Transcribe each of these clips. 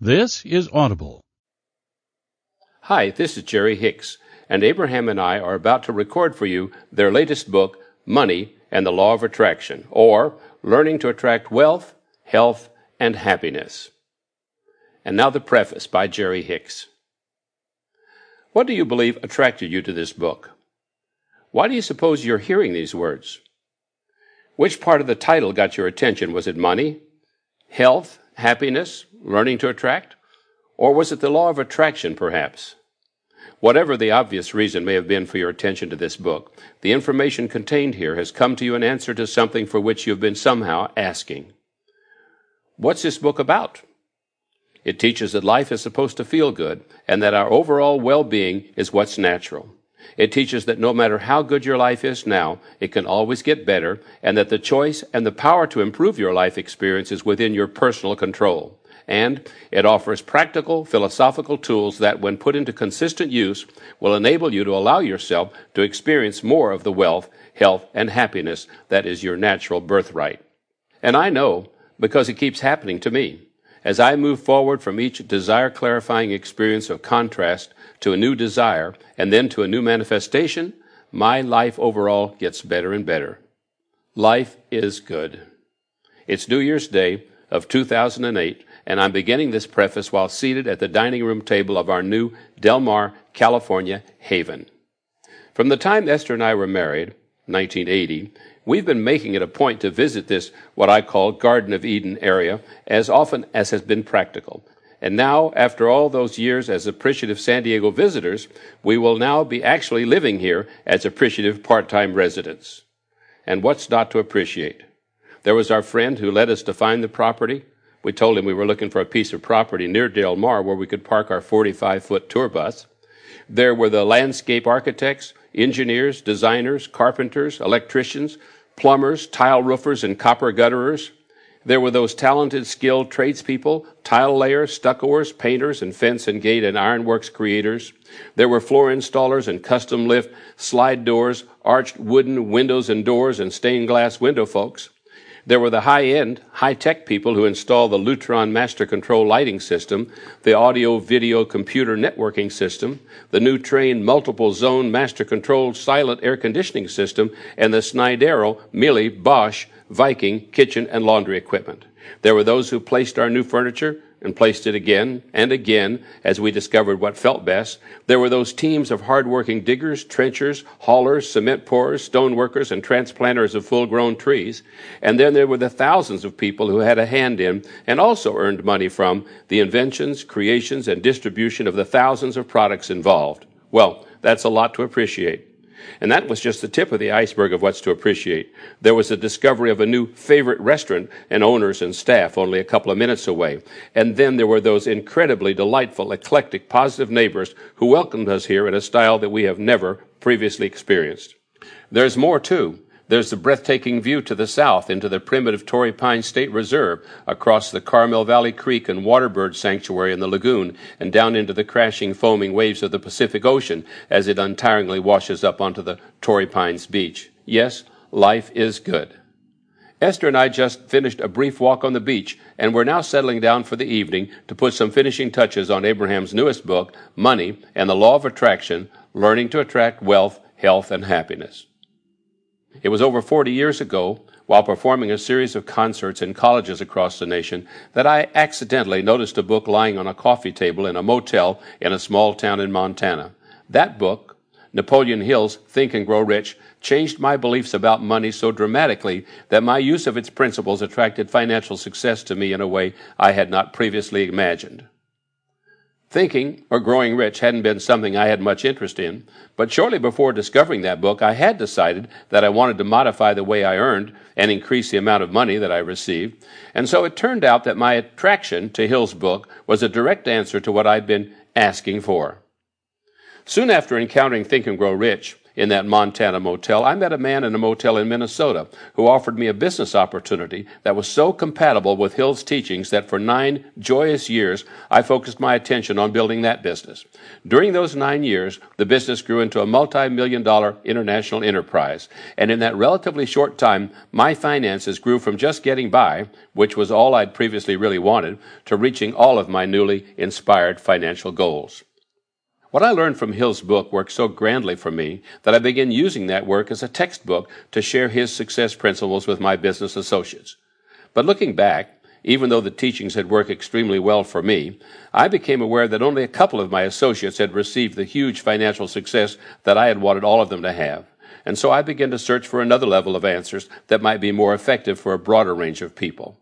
This is Audible. Hi, this is Jerry Hicks, and Abraham and I are about to record for you their latest book, Money and the Law of Attraction, or Learning to Attract Wealth, Health, and Happiness. And now the preface by Jerry Hicks. What do you believe attracted you to this book? Why do you suppose you're hearing these words? Which part of the title got your attention? Was it money, health, happiness, learning to attract? Or was it the law of attraction, perhaps? Whatever the obvious reason may have been for your attention to this book, the information contained here has come to you in answer to something for which you've been somehow asking. What's this book about? It teaches that life is supposed to feel good and that our overall well-being is what's natural. It teaches that no matter how good your life is now, it can always get better, and that the choice and the power to improve your life experience is within your personal control. And it offers practical, philosophical tools that, when put into consistent use, will enable you to allow yourself to experience more of the wealth, health, and happiness that is your natural birthright. And I know, because it keeps happening to me. As I move forward from each desire-clarifying experience of contrast to a new desire and then to a new manifestation, my life overall gets better and better. Life is good. It's New Year's Day of 2008, and I'm beginning this preface while seated at the dining room table of our new Del Mar, California haven. From the time Esther and I were married, 1980, we've been making it a point to visit this, what I call Garden of Eden area, as often as has been practical. And now, after all those years as appreciative San Diego visitors, we will now be actually living here as appreciative part-time residents. And what's not to appreciate? There was our friend who led us to find the property. We told him we were looking for a piece of property near Del Mar where we could park our 45-foot tour bus. There were the landscape architects, engineers, designers, carpenters, electricians, plumbers, tile roofers, and copper gutterers. There were those talented, skilled tradespeople, tile layers, stuccoers, painters, and fence and gate and ironworks creators. There were floor installers and custom lift, slide doors, arched wooden windows and doors, and stained glass window folks. There were the high-end, high-tech people who install the Lutron Master Control lighting system, the audio-video computer networking system, the new Trane multiple-zone Master Control silent air conditioning system, and the Snydero, Miele, Bosch, Viking kitchen and laundry equipment. There were those who placed our new furniture and placed it again and again as we discovered what felt best. There were those teams of hard-working diggers, trenchers, haulers, cement pourers, stone workers, and transplanters of full-grown trees. And then there were the thousands of people who had a hand in and also earned money from the inventions, creations, and distribution of the thousands of products involved. Well, that's a lot to appreciate. And that was just the tip of the iceberg of what's to appreciate. There was the discovery of a new favorite restaurant and owners and staff only a couple of minutes away. And then there were those incredibly delightful, eclectic, positive neighbors who welcomed us here in a style that we have never previously experienced. There's more, too. There's the breathtaking view to the south into the primitive Torrey Pines State Reserve, across the Carmel Valley Creek and Waterbird Sanctuary in the lagoon, and down into the crashing, foaming waves of the Pacific Ocean as it untiringly washes up onto the Torrey Pines beach. Yes, life is good. Esther and I just finished a brief walk on the beach, and we're now settling down for the evening to put some finishing touches on Abraham's newest book, Money and the Law of Attraction, Learning to Attract Wealth, Health, and Happiness. It was over 40 years ago, while performing a series of concerts in colleges across the nation, that I accidentally noticed a book lying on a coffee table in a motel in a small town in Montana. That book, Napoleon Hill's Think and Grow Rich, changed my beliefs about money so dramatically that my use of its principles attracted financial success to me in a way I had not previously imagined. Thinking or growing rich hadn't been something I had much interest in, but shortly before discovering that book, I had decided that I wanted to modify the way I earned and increase the amount of money that I received. And so it turned out that my attraction to Hill's book was a direct answer to what I'd been asking for. Soon after encountering Think and Grow Rich, in that Montana motel, I met a man in a motel in Minnesota who offered me a business opportunity that was so compatible with Hill's teachings that for 9 joyous years, I focused my attention on building that business. During those 9 years, the business grew into a multi-million-dollar international enterprise. And in that relatively short time, my finances grew from just getting by, which was all I'd previously really wanted, to reaching all of my newly inspired financial goals. What I learned from Hill's book worked so grandly for me that I began using that work as a textbook to share his success principles with my business associates. But looking back, even though the teachings had worked extremely well for me, I became aware that only a couple of my associates had received the huge financial success that I had wanted all of them to have. And so I began to search for another level of answers that might be more effective for a broader range of people.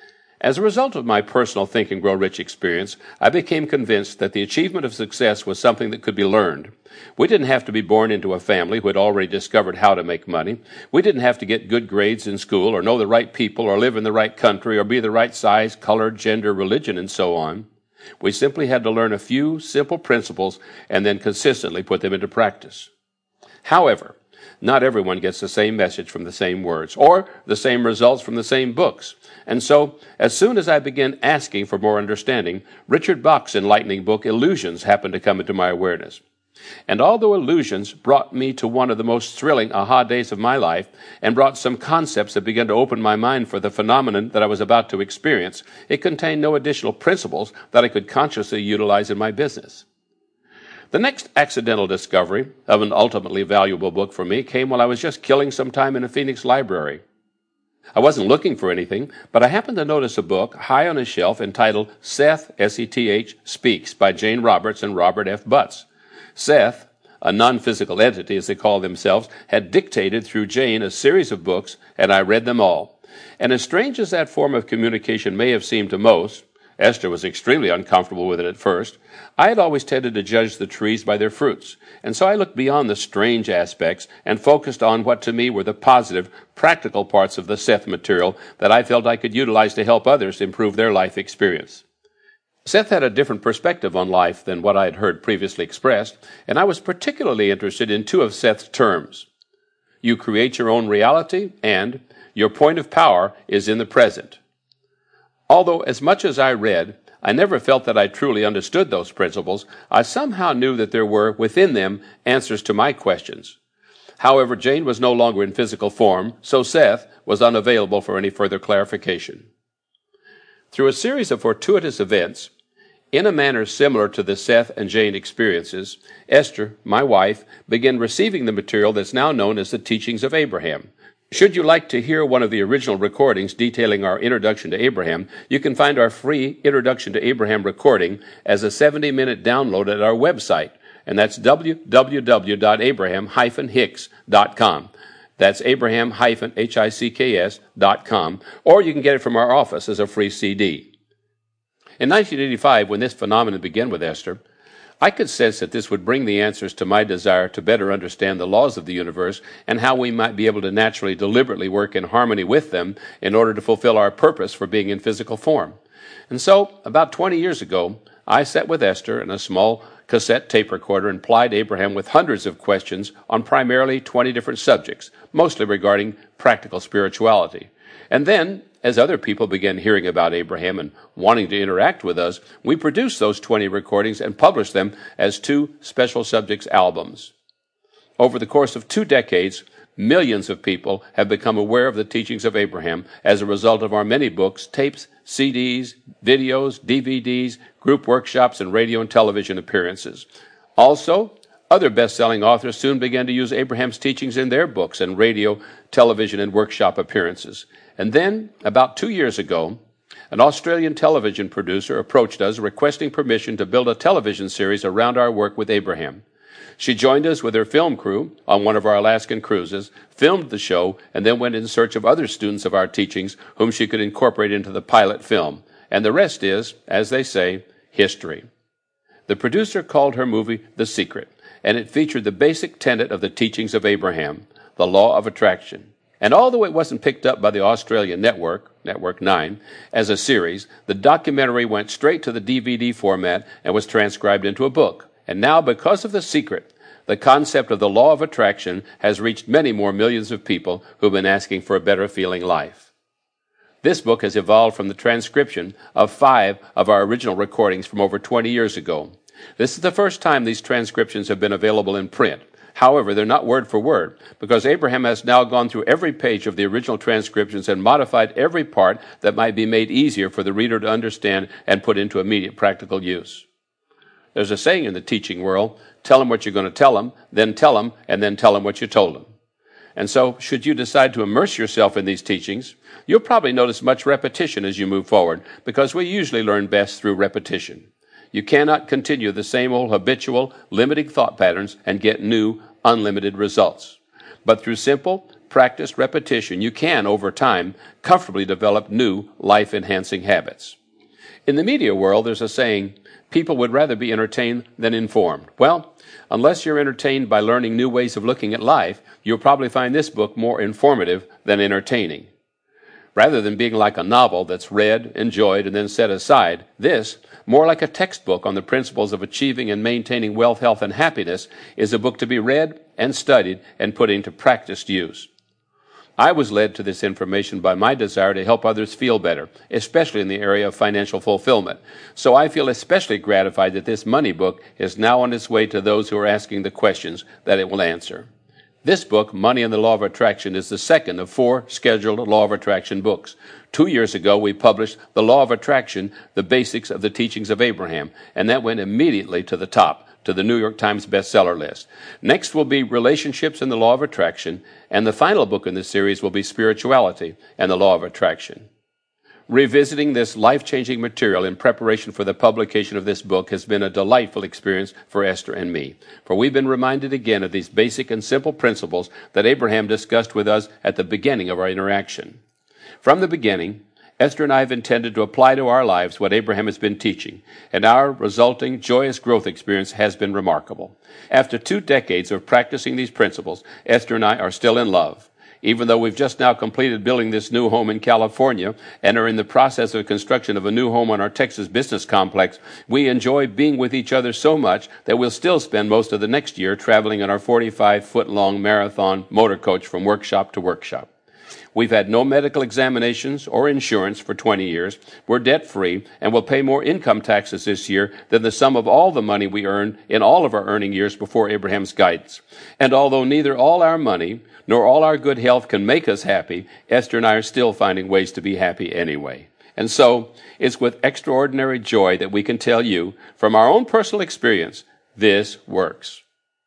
As a result of my personal Think and Grow Rich experience, I became convinced that the achievement of success was something that could be learned. We didn't have to be born into a family who had already discovered how to make money. We didn't have to get good grades in school or know the right people or live in the right country or be the right size, color, gender, religion, and so on. We simply had to learn a few simple principles and then consistently put them into practice. However, not everyone gets the same message from the same words or the same results from the same books. And so, as soon as I began asking for more understanding, Richard Bach's enlightening book, Illusions, happened to come into my awareness. And although Illusions brought me to one of the most thrilling aha days of my life and brought some concepts that began to open my mind for the phenomenon that I was about to experience, it contained no additional principles that I could consciously utilize in my business. The next accidental discovery of an ultimately valuable book for me came while I was just killing some time in a Phoenix library. I wasn't looking for anything, but I happened to notice a book high on a shelf entitled Seth, S-E-T-H, Speaks by Jane Roberts and Robert F. Butts. Seth, a non-physical entity as they call themselves, had dictated through Jane a series of books, and I read them all. And as strange as that form of communication may have seemed to most, Esther was extremely uncomfortable with it at first, I had always tended to judge the trees by their fruits, and so I looked beyond the strange aspects and focused on what to me were the positive, practical parts of the Seth material that I felt I could utilize to help others improve their life experience. Seth had a different perspective on life than what I had heard previously expressed, and I was particularly interested in 2 of Seth's terms. You create your own reality, and your point of power is in the present. Although as much as I read, I never felt that I truly understood those principles, I somehow knew that there were, within them, answers to my questions. However, Jane was no longer in physical form, so Seth was unavailable for any further clarification. Through a series of fortuitous events, in a manner similar to the Seth and Jane experiences, Esther, my wife, began receiving the material that's now known as the Teachings of Abraham. Should you like to hear one of the original recordings detailing our introduction to Abraham, you can find our free Introduction to Abraham recording as a 70-minute download at our website, and that's www.abraham-hicks.com. That's Abraham-Hicks.com, or you can get it from our office as a free CD. In 1985, when this phenomenon began with Esther, I could sense that this would bring the answers to my desire to better understand the laws of the universe and how we might be able to naturally, deliberately work in harmony with them in order to fulfill our purpose for being in physical form. And so, about 20 years ago, I sat with Esther in a small cassette tape recorder and plied Abraham with hundreds of questions on primarily 20 different subjects, mostly regarding practical spirituality. And then, as other people began hearing about Abraham and wanting to interact with us, we produced those 20 recordings and published them as 2 special subjects albums. Over the course of 2 decades, millions of people have become aware of the teachings of Abraham as a result of our many books, tapes, CDs, videos, DVDs, group workshops, and radio and television appearances. Also, other best-selling authors soon began to use Abraham's teachings in their books and radio, television, and workshop appearances. And then, about 2 years ago, an Australian television producer approached us requesting permission to build a television series around our work with Abraham. She joined us with her film crew on one of our Alaskan cruises, filmed the show, and then went in search of other students of our teachings whom she could incorporate into the pilot film. And the rest is, as they say, history. The producer called her movie The Secret, and it featured the basic tenet of the teachings of Abraham, the law of attraction. And although it wasn't picked up by the Australian network, Network 9, as a series, the documentary went straight to the DVD format and was transcribed into a book. And now, because of The Secret, the concept of the law of attraction has reached many more millions of people who've been asking for a better feeling life. This book has evolved from the transcription of 5 of our original recordings from over 20 years ago. This is the first time these transcriptions have been available in print. However, they're not word for word, because Abraham has now gone through every page of the original transcriptions and modified every part that might be made easier for the reader to understand and put into immediate practical use. There's a saying in the teaching world, tell them what you're going to tell them, and then tell them what you told them. And so, should you decide to immerse yourself in these teachings, you'll probably notice much repetition as you move forward, because we usually learn best through repetition. You cannot continue the same old habitual, limiting thought patterns and get new, unlimited results. But through simple, practiced repetition, you can, over time, comfortably develop new, life-enhancing habits. In the media world, there's a saying, people would rather be entertained than informed. Well, unless you're entertained by learning new ways of looking at life, you'll probably find this book more informative than entertaining. Rather than being like a novel that's read, enjoyed, and then set aside, this, more like a textbook on the principles of achieving and maintaining wealth, health, and happiness, is a book to be read and studied and put into practiced use. I was led to this information by my desire to help others feel better, especially in the area of financial fulfillment. So I feel especially gratified that this money book is now on its way to those who are asking the questions that it will answer. This book, Money and the Law of Attraction, is the second of 4 scheduled Law of Attraction books. 2 years ago, we published The Law of Attraction, The Basics of the Teachings of Abraham, and that went immediately to the top, to the New York Times bestseller list. Next will be Relationships and the Law of Attraction, and the final book in this series will be Spirituality and the Law of Attraction. Revisiting this life-changing material in preparation for the publication of this book has been a delightful experience for Esther and me, for we've been reminded again of these basic and simple principles that Abraham discussed with us at the beginning of our interaction. From the beginning, Esther and I have intended to apply to our lives what Abraham has been teaching, and our resulting joyous growth experience has been remarkable. After 2 decades of practicing these principles, Esther and I are still in love. Even though we've just now completed building this new home in California and are in the process of construction of a new home on our Texas business complex, we enjoy being with each other so much that we'll still spend most of the next year traveling in our 45-foot-long marathon motor coach from workshop to workshop. We've had no medical examinations or insurance for 20 years. We're debt-free and will pay more income taxes this year than the sum of all the money we earned in all of our earning years before Abraham's guidance. And although neither all our money nor all our good health can make us happy, Esther and I are still finding ways to be happy anyway. And so, it's with extraordinary joy that we can tell you, from our own personal experience, this works.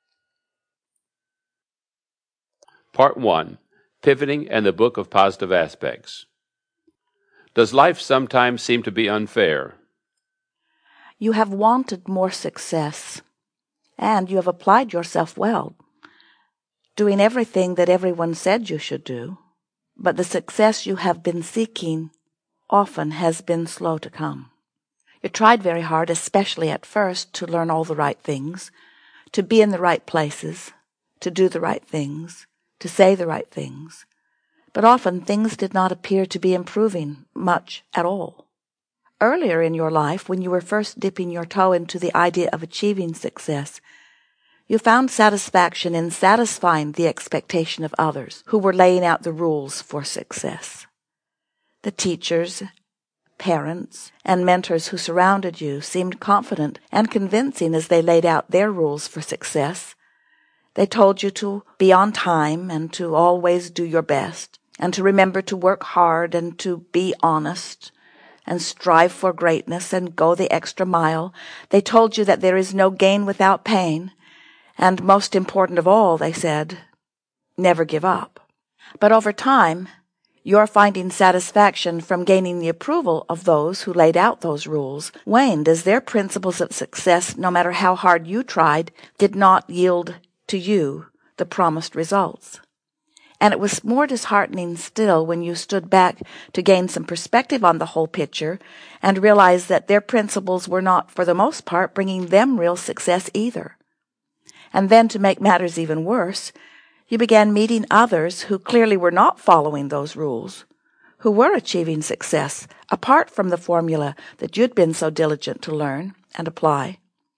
Part 1. Pivoting and the Book of Positive Aspects. Does life sometimes seem to be unfair? You have wanted more success, and you have applied yourself well, doing everything that everyone said you should do, but the success you have been seeking often has been slow to come. You tried very hard, especially at first, to learn all the right things, to be in the right places, to do the right things, to say the right things, but often things did not appear to be improving much at all. Earlier in your life, when you were first dipping your toe into the idea of achieving success, you found satisfaction in satisfying the expectation of others who were laying out the rules for success. The teachers, parents, and mentors who surrounded you seemed confident and convincing as they laid out their rules for success. They told you to be on time and to always do your best, and to remember to work hard and to be honest, and strive for greatness and go the extra mile. They told you that there is no gain without pain, and most important of all, they said, never give up. But over time, your finding satisfaction from gaining the approval of those who laid out those rules waned as their principles of success, no matter how hard you tried, did not yield to you the promised results. And it was more disheartening still when you stood back to gain some perspective on the whole picture and realized that their principles were not, for the most part, bringing them real success either. And then, to make matters even worse, you began meeting others who clearly were not following those rules, who were achieving success apart from the formula that you'd been so diligent to learn and apply.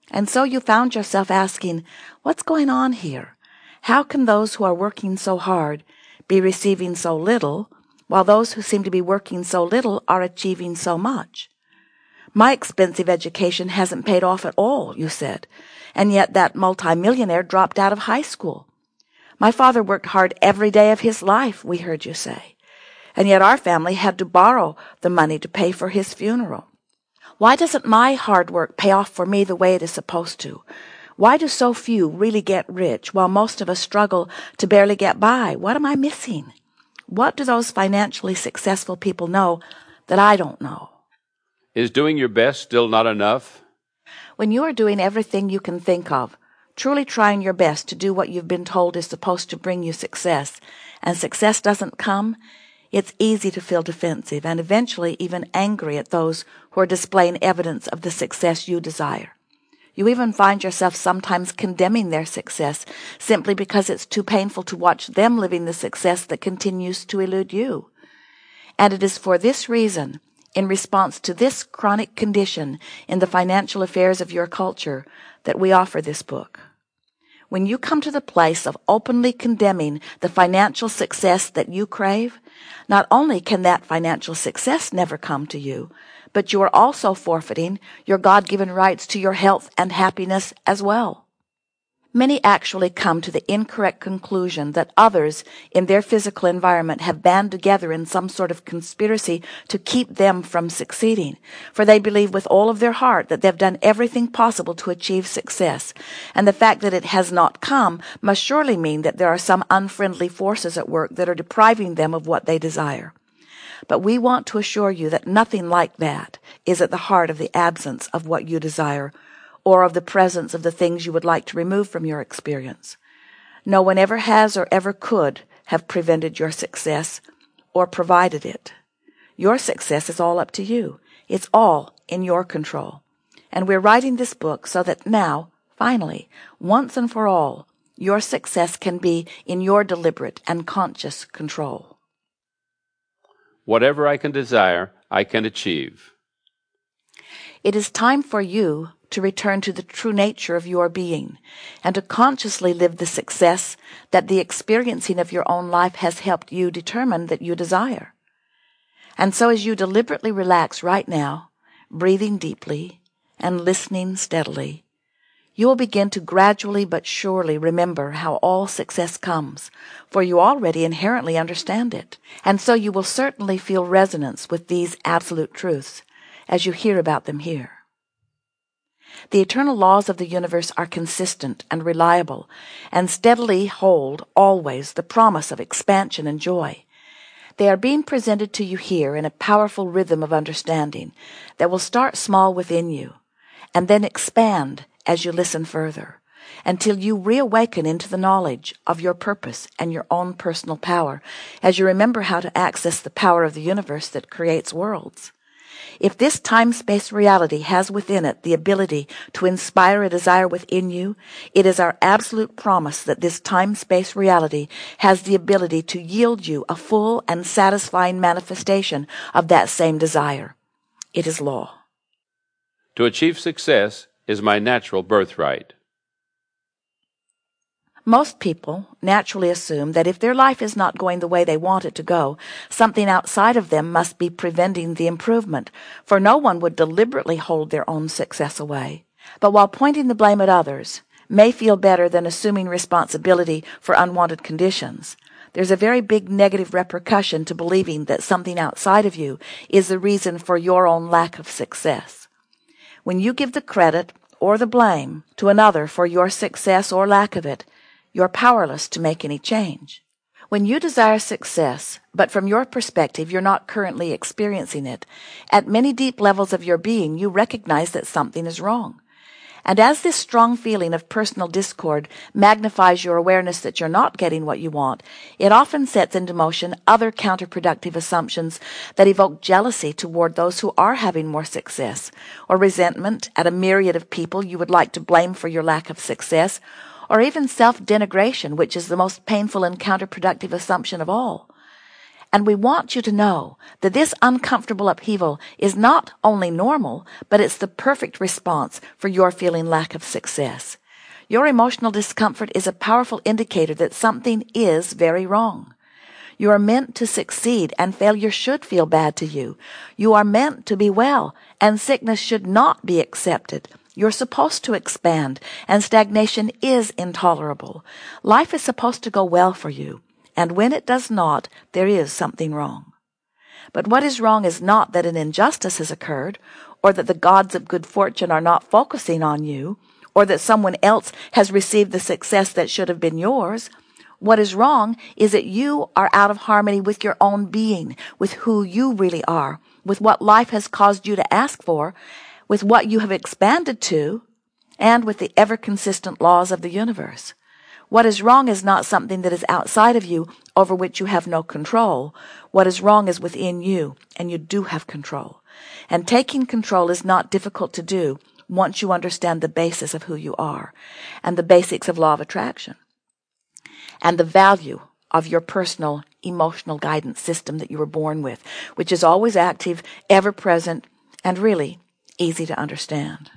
And so you found yourself asking, what's going on here? How can those who are working so hard be receiving so little, while those who seem to be working so little are achieving so much? My expensive education hasn't paid off at all, you said, and yet that multimillionaire dropped out of high school. My father worked hard every day of his life, we heard you say, and yet our family had to borrow the money to pay for his funeral. Why doesn't my hard work pay off for me the way it is supposed to? Why do so few really get rich while most of us struggle to barely get by? What am I missing? What do those financially successful people know that I don't know? Is doing your best still not enough? When you are doing everything you can think of, truly trying your best to do what you've been told is supposed to bring you success, and success doesn't come, it's easy to feel defensive and eventually even angry at those who are displaying evidence of the success you desire. You even find yourself sometimes condemning their success simply because it's too painful to watch them living the success that continues to elude you. And it is for this reason, in response to this chronic condition in the financial affairs of your culture, that we offer this book. When you come to the place of openly condemning the financial success that you crave, not only can that financial success never come to you, but you are also forfeiting your God-given rights to your health and happiness as well. Many actually come to the incorrect conclusion that others in their physical environment have band together in some sort of conspiracy to keep them from succeeding, for they believe with all of their heart that they've done everything possible to achieve success, and the fact that it has not come must surely mean that there are some unfriendly forces at work that are depriving them of what they desire. But we want to assure you that nothing like that is at the heart of the absence of what you desire, or of the presence of the things you would like to remove from your experience. No one ever has or ever could have prevented your success or provided it. Your success is all up to you. It's all in your control. And we're writing this book so that now, finally, once and for all, your success can be in your deliberate and conscious control. Whatever I can desire, I can achieve. It is time for you to return to the true nature of your being and to consciously live the success that the experiencing of your own life has helped you determine that you desire. And so as you deliberately relax right now, breathing deeply and listening steadily, you will begin to gradually but surely remember how all success comes, for you already inherently understand it, and so you will certainly feel resonance with these absolute truths as you hear about them here. The eternal laws of the universe are consistent and reliable, and steadily hold always the promise of expansion and joy. They are being presented to you here in a powerful rhythm of understanding that will start small within you, and then expand as you listen further, until you reawaken into the knowledge of your purpose and your own personal power, as you remember how to access the power of the universe that creates worlds. If this time-space reality has within it the ability to inspire a desire within you, it is our absolute promise that this time-space reality has the ability to yield you a full and satisfying manifestation of that same desire. It is law. To achieve success is my natural birthright. Most people naturally assume that if their life is not going the way they want it to go, something outside of them must be preventing the improvement, for no one would deliberately hold their own success away. But while pointing the blame at others may feel better than assuming responsibility for unwanted conditions, there's a very big negative repercussion to believing that something outside of you is the reason for your own lack of success. When you give the credit or the blame to another for your success or lack of it, you're powerless to make any change. When you desire success, but from your perspective you're not currently experiencing it, at many deep levels of your being you recognize that something is wrong. And as this strong feeling of personal discord magnifies your awareness that you're not getting what you want, it often sets into motion other counterproductive assumptions that evoke jealousy toward those who are having more success, or resentment at a myriad of people you would like to blame for your lack of success, or even self-denigration, which is the most painful and counterproductive assumption of all. And we want you to know that this uncomfortable upheaval is not only normal, but it's the perfect response for your feeling lack of success. Your emotional discomfort is a powerful indicator that something is very wrong. You are meant to succeed, and failure should feel bad to you. You are meant to be well, and sickness should not be accepted. You're supposed to expand, and stagnation is intolerable. Life is supposed to go well for you, and when it does not, there is something wrong. But what is wrong is not that an injustice has occurred, or that the gods of good fortune are not focusing on you, or that someone else has received the success that should have been yours. What is wrong is that you are out of harmony with your own being, with who you really are, with what life has caused you to ask for, with what you have expanded to, and with the ever-consistent laws of the universe. What is wrong is not something that is outside of you over which you have no control. What is wrong is within you, and you do have control. And taking control is not difficult to do once you understand the basis of who you are, and the basics of law of attraction, and the value of your personal emotional guidance system that you were born with, which is always active, ever present, and really easy to understand.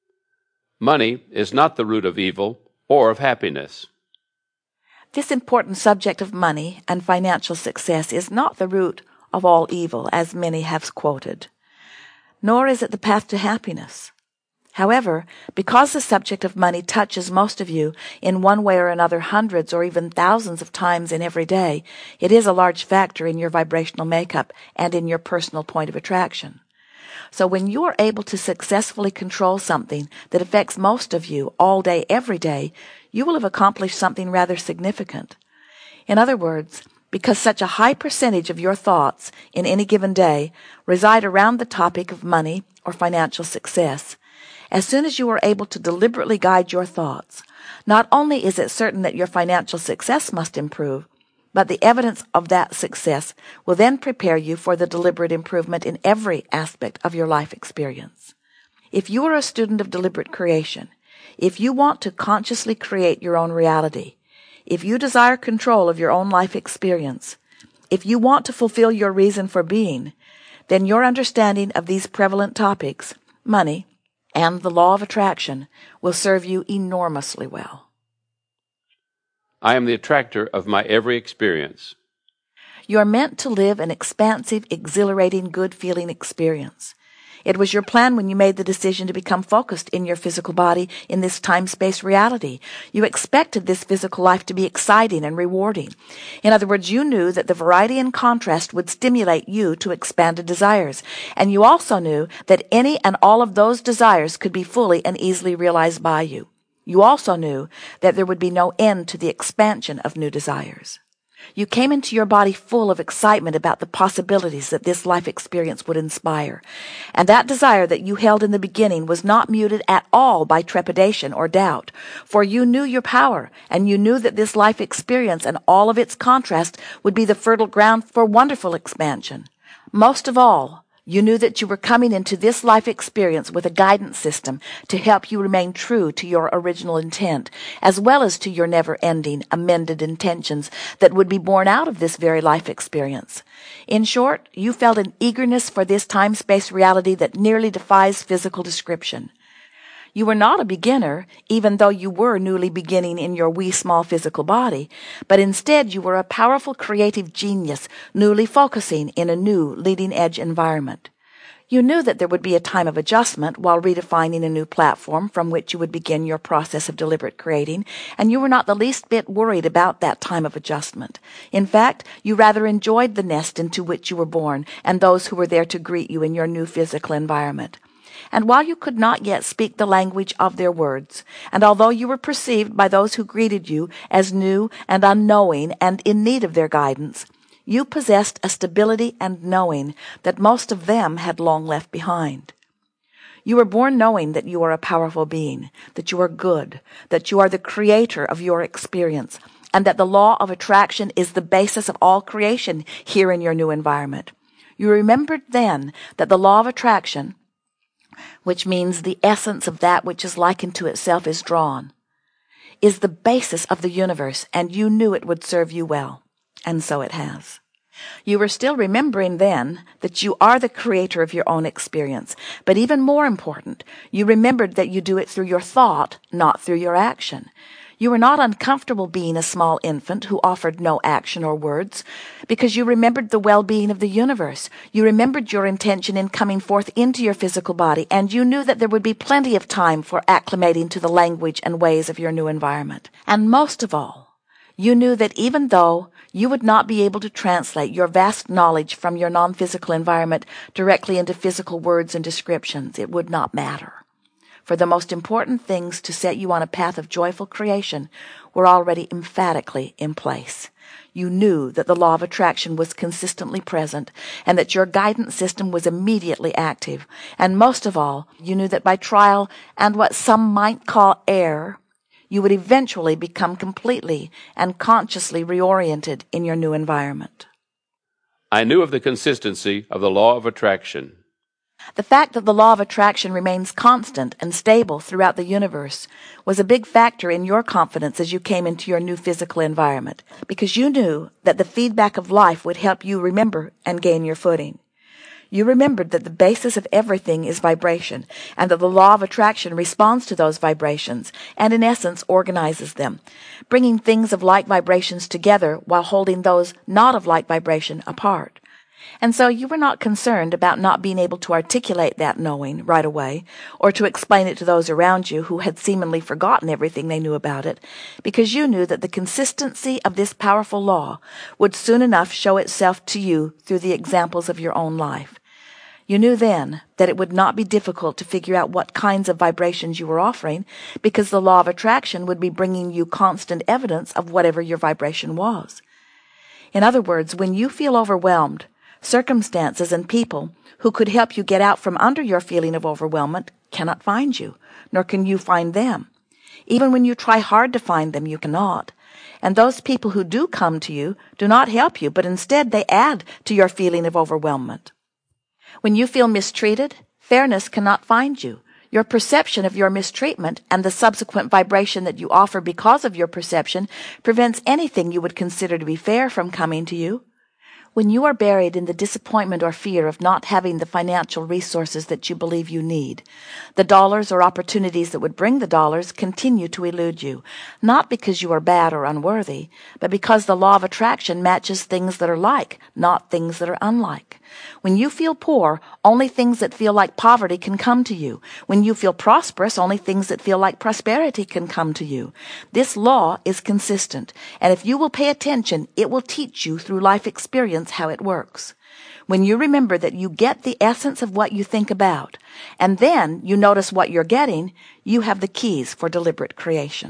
Money is not the root of evil or of happiness. This important subject of money and financial success is not the root of all evil, as many have quoted, nor is it the path to happiness. However, because the subject of money touches most of you in one way or another hundreds or even thousands of times in every day, it is a large factor in your vibrational makeup and in your personal point of attraction. So when you are able to successfully control something that affects most of you all day, every day, you will have accomplished something rather significant. In other words, because such a high percentage of your thoughts in any given day reside around the topic of money or financial success, as soon as you are able to deliberately guide your thoughts, not only is it certain that your financial success must improve, but the evidence of that success will then prepare you for the deliberate improvement in every aspect of your life experience. If you are a student of deliberate creation, if you want to consciously create your own reality, if you desire control of your own life experience, if you want to fulfill your reason for being, then your understanding of these prevalent topics, money, and the law of attraction, will serve you enormously well. I am the attractor of my every experience. You are meant to live an expansive, exhilarating, good-feeling experience. It was your plan when you made the decision to become focused in your physical body in this time-space reality. You expected this physical life to be exciting and rewarding. In other words, you knew that the variety and contrast would stimulate you to expanded desires. And you also knew that any and all of those desires could be fully and easily realized by you. You also knew that there would be no end to the expansion of new desires. You came into your body full of excitement about the possibilities that this life experience would inspire. And that desire that you held in the beginning was not muted at all by trepidation or doubt, for you knew your power, and you knew that this life experience and all of its contrast would be the fertile ground for wonderful expansion. Most of all, you knew that you were coming into this life experience with a guidance system to help you remain true to your original intent, as well as to your never-ending, amended intentions that would be born out of this very life experience. In short, you felt an eagerness for this time-space reality that nearly defies physical description. You were not a beginner, even though you were newly beginning in your wee small physical body, but instead you were a powerful creative genius, newly focusing in a new leading-edge environment. You knew that there would be a time of adjustment while redefining a new platform from which you would begin your process of deliberate creating, and you were not the least bit worried about that time of adjustment. In fact, you rather enjoyed the nest into which you were born and those who were there to greet you in your new physical environment. And while you could not yet speak the language of their words, and although you were perceived by those who greeted you as new and unknowing and in need of their guidance, you possessed a stability and knowing that most of them had long left behind. You were born knowing that you are a powerful being, that you are good, that you are the creator of your experience, and that the law of attraction is the basis of all creation here in your new environment. You remembered then that the law of attraction, which means the essence of that which is likened to itself is drawn, is the basis of the universe, and you knew it would serve you well, and so it has. You were still remembering then that you are the creator of your own experience, but even more important, you remembered that you do it through your thought, not through your action. You were not uncomfortable being a small infant who offered no action or words, because you remembered the well-being of the universe. You remembered your intention in coming forth into your physical body, and you knew that there would be plenty of time for acclimating to the language and ways of your new environment. And most of all, you knew that even though you would not be able to translate your vast knowledge from your non-physical environment directly into physical words and descriptions, it would not matter. For the most important things to set you on a path of joyful creation were already emphatically in place. You knew that the law of attraction was consistently present and that your guidance system was immediately active. And most of all, you knew that by trial and what some might call error, you would eventually become completely and consciously reoriented in your new environment. I knew of the consistency of the law of attraction. The fact that the law of attraction remains constant and stable throughout the universe was a big factor in your confidence as you came into your new physical environment, because you knew that the feedback of life would help you remember and gain your footing. You remembered that the basis of everything is vibration, and that the law of attraction responds to those vibrations, and in essence organizes them, bringing things of like vibrations together while holding those not of like vibration apart. And so you were not concerned about not being able to articulate that knowing right away, or to explain it to those around you who had seemingly forgotten everything they knew about it, because you knew that the consistency of this powerful law would soon enough show itself to you through the examples of your own life. You knew then that it would not be difficult to figure out what kinds of vibrations you were offering, because the law of attraction would be bringing you constant evidence of whatever your vibration was. In other words, when you feel overwhelmed, circumstances and people who could help you get out from under your feeling of overwhelmment cannot find you, nor can you find them. Even when you try hard to find them, you cannot. And those people who do come to you do not help you, but instead they add to your feeling of overwhelmment. When you feel mistreated, fairness cannot find you. Your perception of your mistreatment and the subsequent vibration that you offer because of your perception prevents anything you would consider to be fair from coming to you. When you are buried in the disappointment or fear of not having the financial resources that you believe you need, the dollars or opportunities that would bring the dollars continue to elude you, not because you are bad or unworthy, but because the law of attraction matches things that are like, not things that are unlike. When you feel poor, only things that feel like poverty can come to you. When you feel prosperous, only things that feel like prosperity can come to you. This law is consistent, and if you will pay attention, it will teach you through life experience how it works. When you remember that you get the essence of what you think about, and then you notice what you're getting, you have the keys for deliberate creation.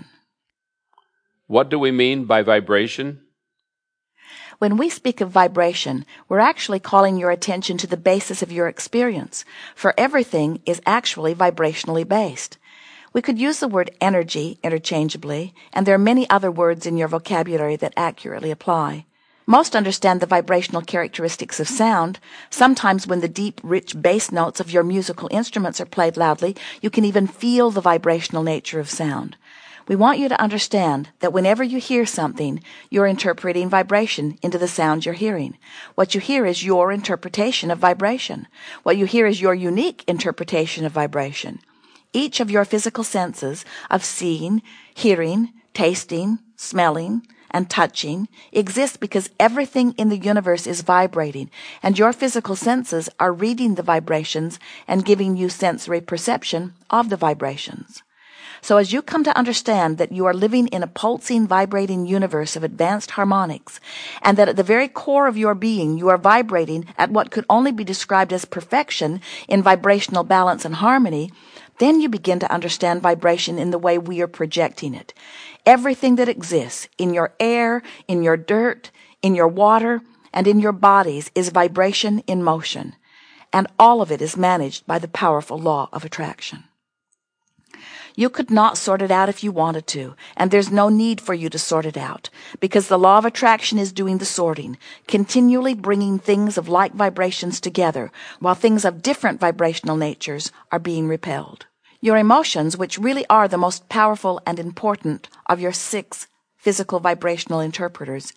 What do we mean by vibration? When we speak of vibration, we're actually calling your attention to the basis of your experience, for everything is actually vibrationally based. We could use the word energy interchangeably, and there are many other words in your vocabulary that accurately apply. Most understand the vibrational characteristics of sound. Sometimes when the deep, rich bass notes of your musical instruments are played loudly, you can even feel the vibrational nature of sound. We want you to understand that whenever you hear something, you're interpreting vibration into the sound you're hearing. What you hear is your interpretation of vibration. What you hear is your unique interpretation of vibration. Each of your physical senses of seeing, hearing, tasting, smelling, and touching exists because everything in the universe is vibrating, and your physical senses are reading the vibrations and giving you sensory perception of the vibrations. So as you come to understand that you are living in a pulsing, vibrating universe of advanced harmonics, and that at the very core of your being you are vibrating at what could only be described as perfection in vibrational balance and harmony, then you begin to understand vibration in the way we are projecting it. Everything that exists in your air, in your dirt, in your water, and in your bodies is vibration in motion, and all of it is managed by the powerful law of attraction. You could not sort it out if you wanted to, and there's no need for you to sort it out, because the law of attraction is doing the sorting, continually bringing things of like vibrations together, while things of different vibrational natures are being repelled. Your emotions, which really are the most powerful and important of your 6 physical vibrational interpreters,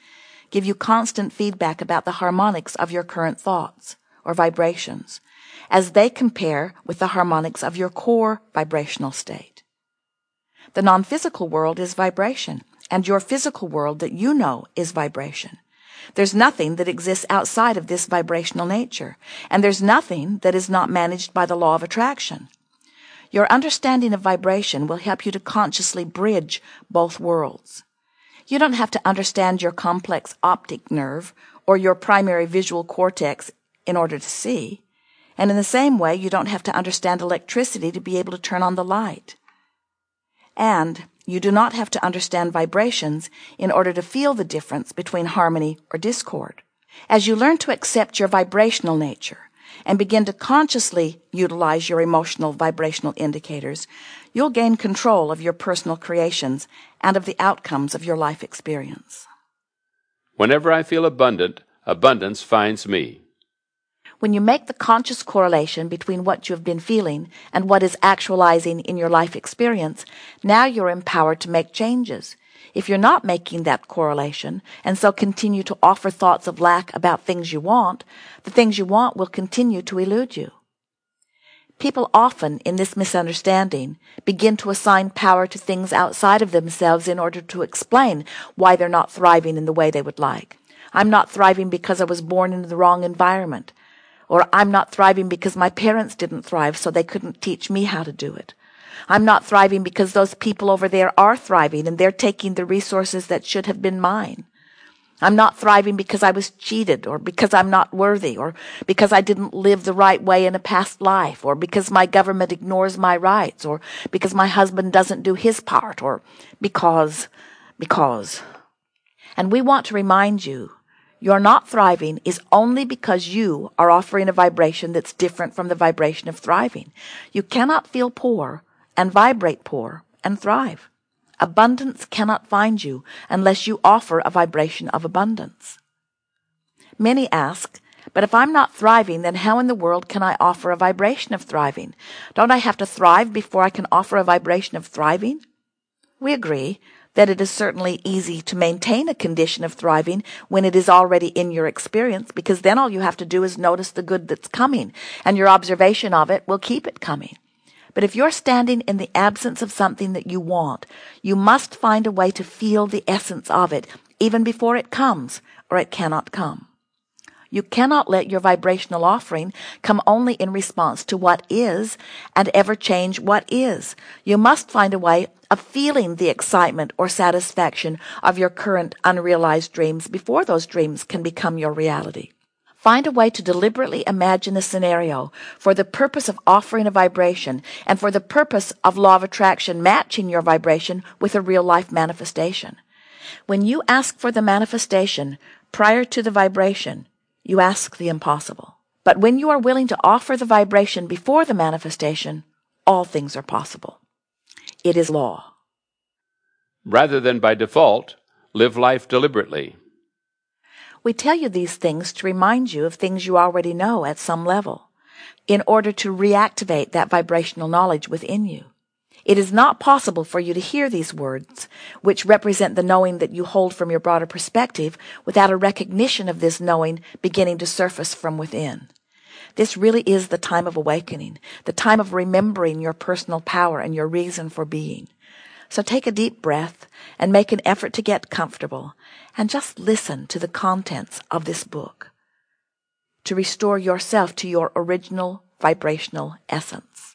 give you constant feedback about the harmonics of your current thoughts or vibrations as they compare with the harmonics of your core vibrational state. The non-physical world is vibration, and your physical world that you know is vibration. There's nothing that exists outside of this vibrational nature, and there's nothing that is not managed by the law of attraction. Your understanding of vibration will help you to consciously bridge both worlds. You don't have to understand your complex optic nerve or your primary visual cortex in order to see, and in the same way, you don't have to understand electricity to be able to turn on the light. And you do not have to understand vibrations in order to feel the difference between harmony or discord. As you learn to accept your vibrational nature and begin to consciously utilize your emotional vibrational indicators, you'll gain control of your personal creations and of the outcomes of your life experience. Whenever I feel abundant, abundance finds me. When you make the conscious correlation between what you have been feeling and what is actualizing in your life experience, now you're empowered to make changes. If you're not making that correlation, and so continue to offer thoughts of lack about things you want, the things you want will continue to elude you. People often, in this misunderstanding, begin to assign power to things outside of themselves in order to explain why they're not thriving in the way they would like. I'm not thriving because I was born into the wrong environment. Or I'm not thriving because my parents didn't thrive, so they couldn't teach me how to do it. I'm not thriving because those people over there are thriving and they're taking the resources that should have been mine. I'm not thriving because I was cheated, or because I'm not worthy, or because I didn't live the right way in a past life, or because my government ignores my rights, or because my husband doesn't do his part, or because. And we want to remind you, you're not thriving is only because you are offering a vibration that's different from the vibration of thriving. You cannot feel poor and vibrate poor and thrive. Abundance cannot find you unless you offer a vibration of abundance. Many ask, but if I'm not thriving, then how in the world can I offer a vibration of thriving? Don't I have to thrive before I can offer a vibration of thriving? We agree that it is certainly easy to maintain a condition of thriving when it is already in your experience, because then all you have to do is notice the good that's coming, and your observation of it will keep it coming. But if you're standing in the absence of something that you want, you must find a way to feel the essence of it, even before it comes, or it cannot come. You cannot let your vibrational offering come only in response to what is and ever change what is. You must find a way of feeling the excitement or satisfaction of your current unrealized dreams before those dreams can become your reality. Find a way to deliberately imagine a scenario for the purpose of offering a vibration and for the purpose of law of attraction matching your vibration with a real-life manifestation. When you ask for the manifestation prior to the vibration, you ask the impossible. But when you are willing to offer the vibration before the manifestation, all things are possible. It is law. Rather than by default, live life deliberately. We tell you these things to remind you of things you already know at some level, in order to reactivate that vibrational knowledge within you. It is not possible for you to hear these words, which represent the knowing that you hold from your broader perspective, without a recognition of this knowing beginning to surface from within. This really is the time of awakening, the time of remembering your personal power and your reason for being. So take a deep breath and make an effort to get comfortable and just listen to the contents of this book to restore yourself to your original vibrational essence.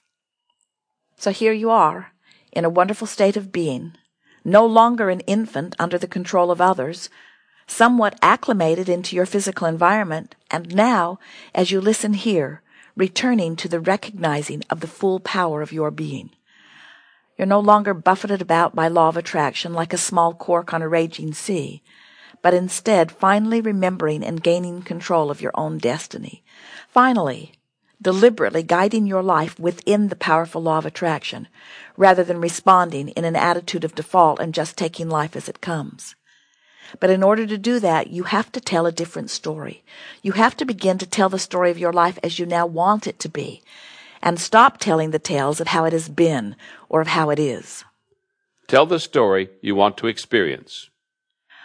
So here you are, in a wonderful state of being, no longer an infant under the control of others, somewhat acclimated into your physical environment, and now, as you listen here, returning to the recognizing of the full power of your being. You're no longer buffeted about by law of attraction like a small cork on a raging sea, but instead finally remembering and gaining control of your own destiny. Finally, deliberately guiding your life within the powerful law of attraction, rather than responding in an attitude of default and just taking life as it comes. But in order to do that, you have to tell a different story. You have to begin to tell the story of your life as you now want it to be, and stop telling the tales of how it has been or of how it is. Tell the story you want to experience.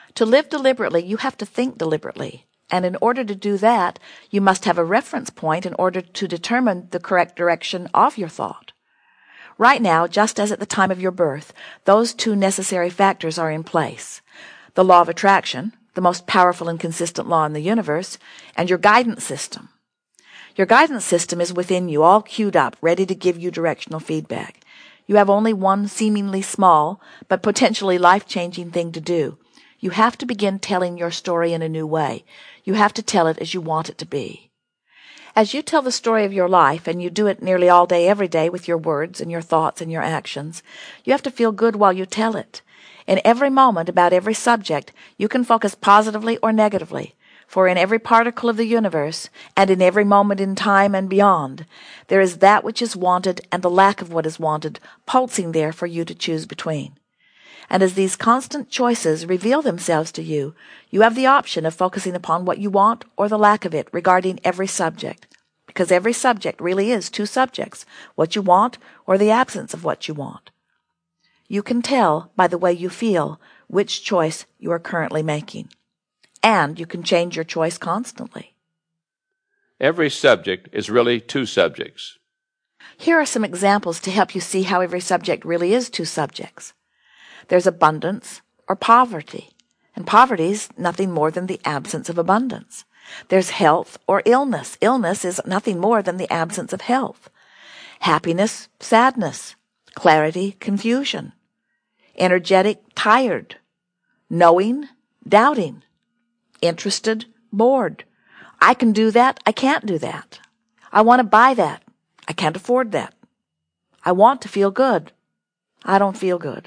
To live deliberately, you have to think deliberately. And in order to do that, you must have a reference point in order to determine the correct direction of your thought. Right now, just as at the time of your birth, those two necessary factors are in place. The law of attraction, the most powerful and consistent law in the universe, and your guidance system. Your guidance system is within you, all queued up, ready to give you directional feedback. You have only one seemingly small, but potentially life-changing thing to do. You have to begin telling your story in a new way. You have to tell it as you want it to be. As you tell the story of your life, and you do it nearly all day, every day with your words and your thoughts and your actions, you have to feel good while you tell it. In every moment about every subject, you can focus positively or negatively, for in every particle of the universe, and in every moment in time and beyond, there is that which is wanted and the lack of what is wanted pulsing there for you to choose between. And as these constant choices reveal themselves to you, you have the option of focusing upon what you want or the lack of it regarding every subject, because every subject really is two subjects, what you want or the absence of what you want. You can tell by the way you feel which choice you are currently making, and you can change your choice constantly. Every subject is really two subjects. Here are some examples to help you see how every subject really is two subjects. There's abundance or poverty, and poverty is nothing more than the absence of abundance. There's health or illness. Illness is nothing more than the absence of health. Happiness, sadness, clarity, confusion, energetic, tired, knowing, doubting, interested, bored. I can do that, I can't do that. I want to buy that, I can't afford that. I want to feel good, I don't feel good.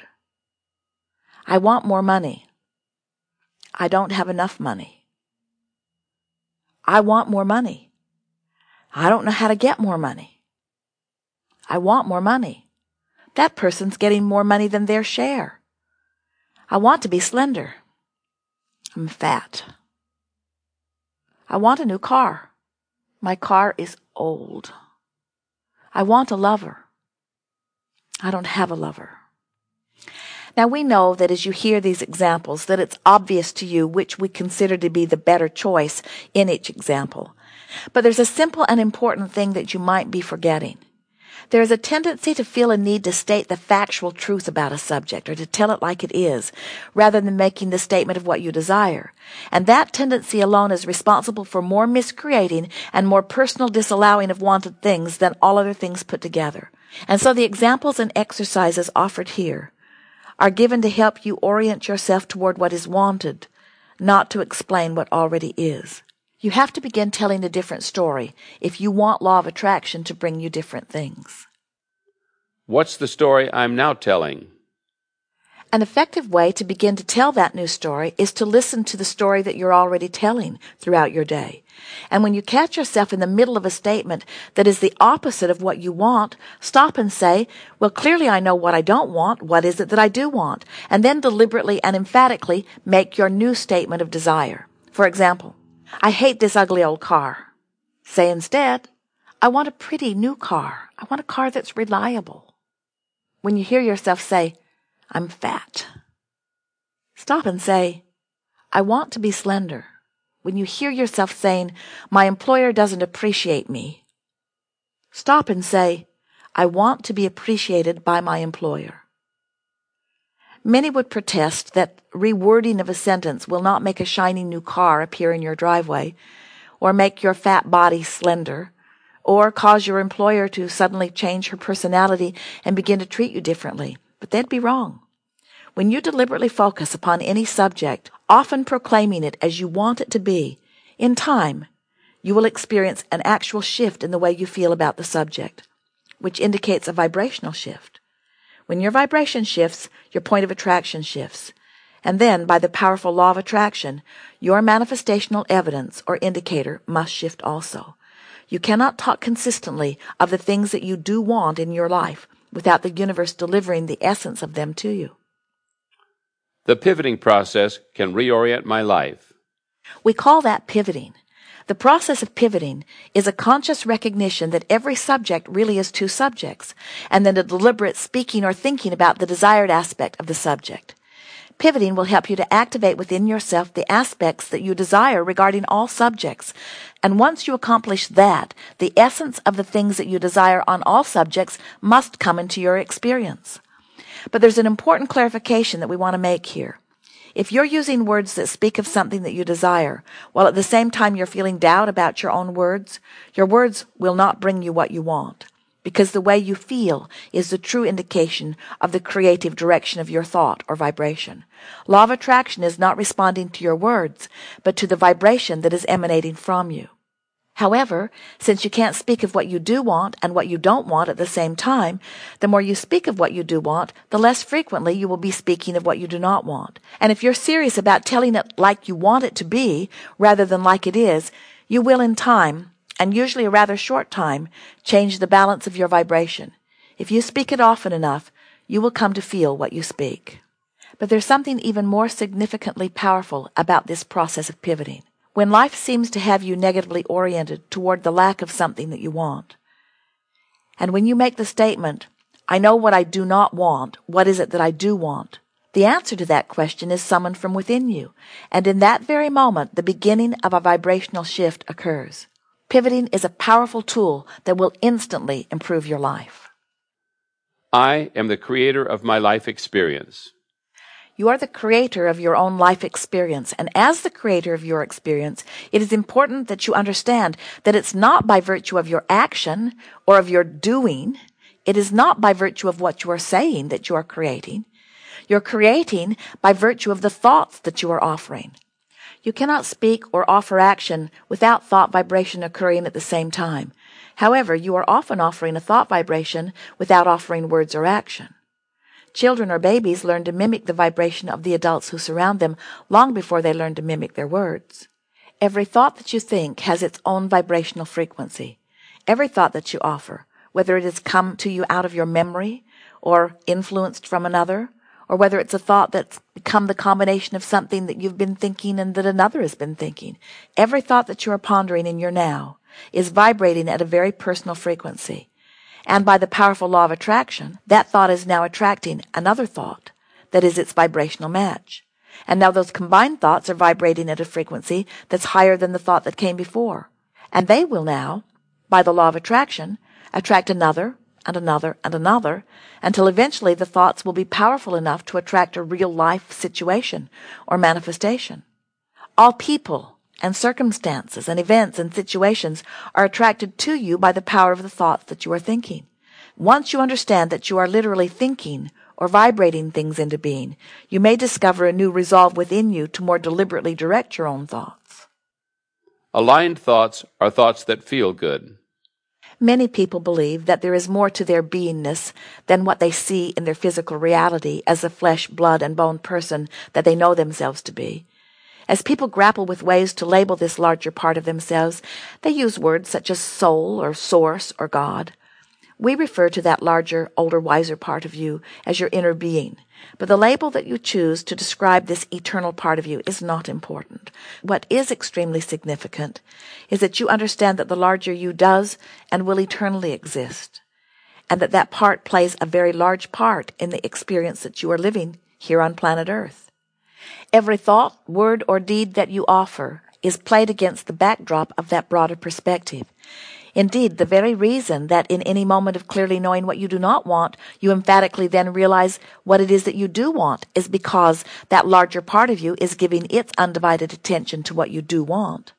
I want more money. I don't have enough money. I want more money. I don't know how to get more money. I want more money. That person's getting more money than their share. I want to be slender. I'm fat. I want a new car. My car is old. I want a lover. I don't have a lover. Now we know that as you hear these examples, that it's obvious to you which we consider to be the better choice in each example. But there's a simple and important thing that you might be forgetting. There is a tendency to feel a need to state the factual truth about a subject, or to tell it like it is, rather than making the statement of what you desire. And that tendency alone is responsible for more miscreating and more personal disallowing of wanted things than all other things put together. And so the examples and exercises offered here are given to help you orient yourself toward what is wanted, not to explain what already is. You have to begin telling a different story if you want law of attraction to bring you different things. What's the story I'm now telling? An effective way to begin to tell that new story is to listen to the story that you're already telling throughout your day. And when you catch yourself in the middle of a statement that is the opposite of what you want, stop and say, well, clearly I know what I don't want. What is it that I do want? And then deliberately and emphatically make your new statement of desire. For example, I hate this ugly old car. Say instead, I want a pretty new car. I want a car that's reliable. When you hear yourself say, I'm fat, stop and say, I want to be slender. When you hear yourself saying, my employer doesn't appreciate me, stop and say, I want to be appreciated by my employer. Many would protest that rewording of a sentence will not make a shiny new car appear in your driveway, or make your fat body slender, or cause your employer to suddenly change her personality and begin to treat you differently. But they'd be wrong. When you deliberately focus upon any subject, often proclaiming it as you want it to be, in time, you will experience an actual shift in the way you feel about the subject, which indicates a vibrational shift. When your vibration shifts, your point of attraction shifts. And then, by the powerful law of attraction, your manifestational evidence or indicator must shift also. You cannot talk consistently of the things that you do want in your life without the universe delivering the essence of them to you. The pivoting process can reorient my life. We call that pivoting. The process of pivoting is a conscious recognition that every subject really is two subjects, and then a deliberate speaking or thinking about the desired aspect of the subject. Pivoting will help you to activate within yourself the aspects that you desire regarding all subjects. And once you accomplish that, the essence of the things that you desire on all subjects must come into your experience. But there's an important clarification that we want to make here. If you're using words that speak of something that you desire, while at the same time you're feeling doubt about your own words, your words will not bring you what you want, because the way you feel is the true indication of the creative direction of your thought or vibration. Law of attraction is not responding to your words, but to the vibration that is emanating from you. However, since you can't speak of what you do want and what you don't want at the same time, the more you speak of what you do want, the less frequently you will be speaking of what you do not want. And if you're serious about telling it like you want it to be, rather than like it is, you will in time, and usually a rather short time, change the balance of your vibration. If you speak it often enough, you will come to feel what you speak. But there's something even more significantly powerful about this process of pivoting. When life seems to have you negatively oriented toward the lack of something that you want, and when you make the statement, I know what I do not want, what is it that I do want? The answer to that question is summoned from within you, and in that very moment, the beginning of a vibrational shift occurs. Pivoting is a powerful tool that will instantly improve your life. I am the creator of my life experience. You are the creator of your own life experience, and as the creator of your experience, it is important that you understand that it's not by virtue of your action or of your doing. It is not by virtue of what you are saying that you are creating. You're creating by virtue of the thoughts that you are offering. You cannot speak or offer action without thought vibration occurring at the same time. However, you are often offering a thought vibration without offering words or action. Children or babies learn to mimic the vibration of the adults who surround them long before they learn to mimic their words. Every thought that you think has its own vibrational frequency. Every thought that you offer, whether it has come to you out of your memory or influenced from another, or whether it's a thought that's become the combination of something that you've been thinking and that another has been thinking, every thought that you are pondering in your now is vibrating at a very personal frequency. And by the powerful law of attraction, that thought is now attracting another thought that is its vibrational match. And now those combined thoughts are vibrating at a frequency that's higher than the thought that came before. And they will now, by the law of attraction, attract another and another and another, until eventually the thoughts will be powerful enough to attract a real-life situation or manifestation. All people and circumstances and events and situations are attracted to you by the power of the thoughts that you are thinking. Once you understand that you are literally thinking or vibrating things into being, you may discover a new resolve within you to more deliberately direct your own thoughts. Aligned thoughts are thoughts that feel good. Many people believe that there is more to their beingness than what they see in their physical reality as a flesh, blood, and bone person that they know themselves to be. As people grapple with ways to label this larger part of themselves, they use words such as soul or source or God. We refer to that larger, older, wiser part of you as your inner being. But the label that you choose to describe this eternal part of you is not important. What is extremely significant is that you understand that the larger you does and will eternally exist, and that that part plays a very large part in the experience that you are living here on planet Earth. Every thought, word, or deed that you offer is played against the backdrop of that broader perspective. Indeed, the very reason that in any moment of clearly knowing what you do not want, you emphatically then realize what it is that you do want is because that larger part of you is giving its undivided attention to what you do want.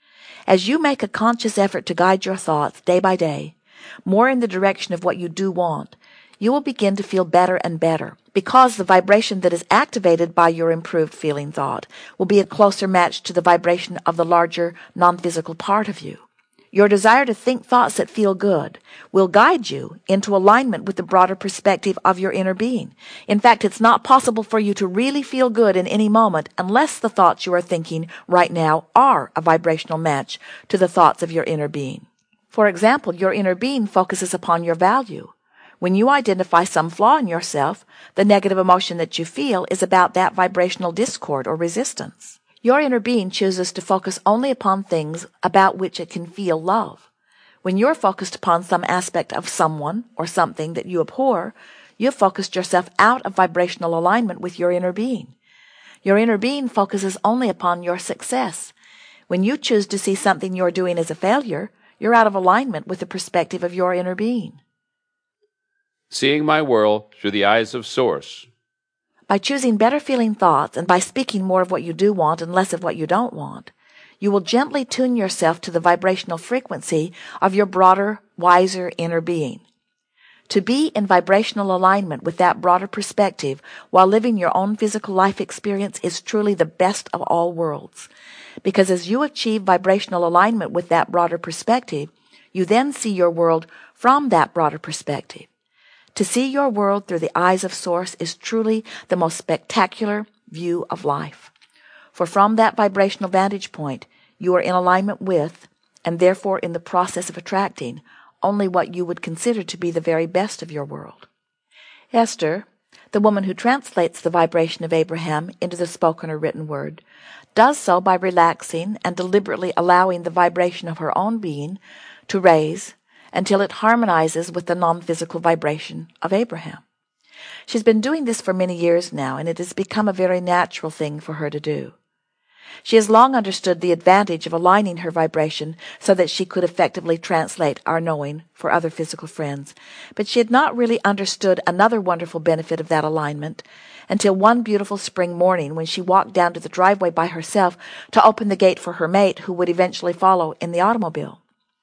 As you make a conscious effort to guide your thoughts day by day, more in the direction of what you do want, you will begin to feel better and better, because the vibration that is activated by your improved feeling thought will be a closer match to the vibration of the larger, non-physical part of you. Your desire to think thoughts that feel good will guide you into alignment with the broader perspective of your inner being. In fact, it's not possible for you to really feel good in any moment unless the thoughts you are thinking right now are a vibrational match to the thoughts of your inner being. For example, your inner being focuses upon your value. When you identify some flaw in yourself, the negative emotion that you feel is about that vibrational discord or resistance. Your inner being chooses to focus only upon things about which it can feel love. When you're focused upon some aspect of someone or something that you abhor, you've focused yourself out of vibrational alignment with your inner being. Your inner being focuses only upon your success. When you choose to see something you're doing as a failure, you're out of alignment with the perspective of your inner being. Seeing my world through the eyes of Source. By choosing better feeling thoughts and by speaking more of what you do want and less of what you don't want, you will gently tune yourself to the vibrational frequency of your broader, wiser inner being. To be in vibrational alignment with that broader perspective while living your own physical life experience is truly the best of all worlds. Because as you achieve vibrational alignment with that broader perspective, you then see your world from that broader perspective. To see your world through the eyes of Source is truly the most spectacular view of life. For from that vibrational vantage point, you are in alignment with, and therefore in the process of attracting, only what you would consider to be the very best of your world. Esther, the woman who translates the vibration of Abraham into the spoken or written word, does so by relaxing and deliberately allowing the vibration of her own being to raise until it harmonizes with the non-physical vibration of Abraham. She's been doing this for many years now, and it has become a very natural thing for her to do. She has long understood the advantage of aligning her vibration so that she could effectively translate our knowing for other physical friends, but she had not really understood another wonderful benefit of that alignment until one beautiful spring morning when she walked down to the driveway by herself to open the gate for her mate who would eventually follow in the automobile.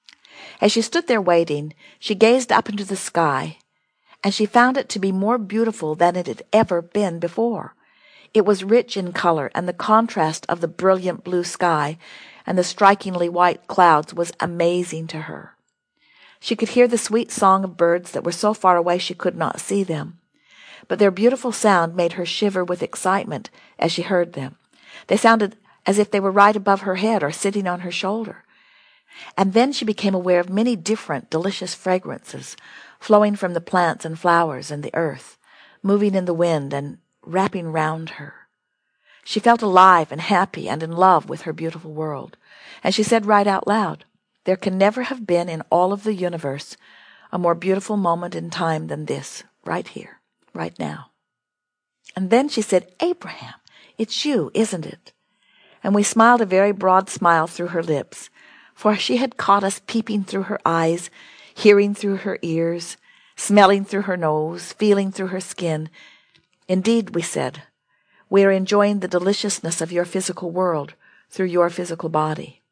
As she stood there waiting, she gazed up into the sky, and she found it to be more beautiful than it had ever been before. It was rich in color, and the contrast of the brilliant blue sky and the strikingly white clouds was amazing to her. She could hear the sweet song of birds that were so far away she could not see them, but their beautiful sound made her shiver with excitement as she heard them. They sounded as if they were right above her head or sitting on her shoulder. And then she became aware of many different delicious fragrances flowing from the plants and flowers and the earth, moving in the wind and wrapping round her. She felt alive and happy and in love with her beautiful world, and she said right out loud, "There can never have been in all of the universe a more beautiful moment in time than this, right here, right now." And then she said, "Abraham, it's you, isn't it?" And we smiled a very broad smile through her lips, for she had caught us peeping through her eyes, hearing through her ears, smelling through her nose, feeling through her skin. "Indeed," we said, "we are enjoying the deliciousness of your physical world through your physical body."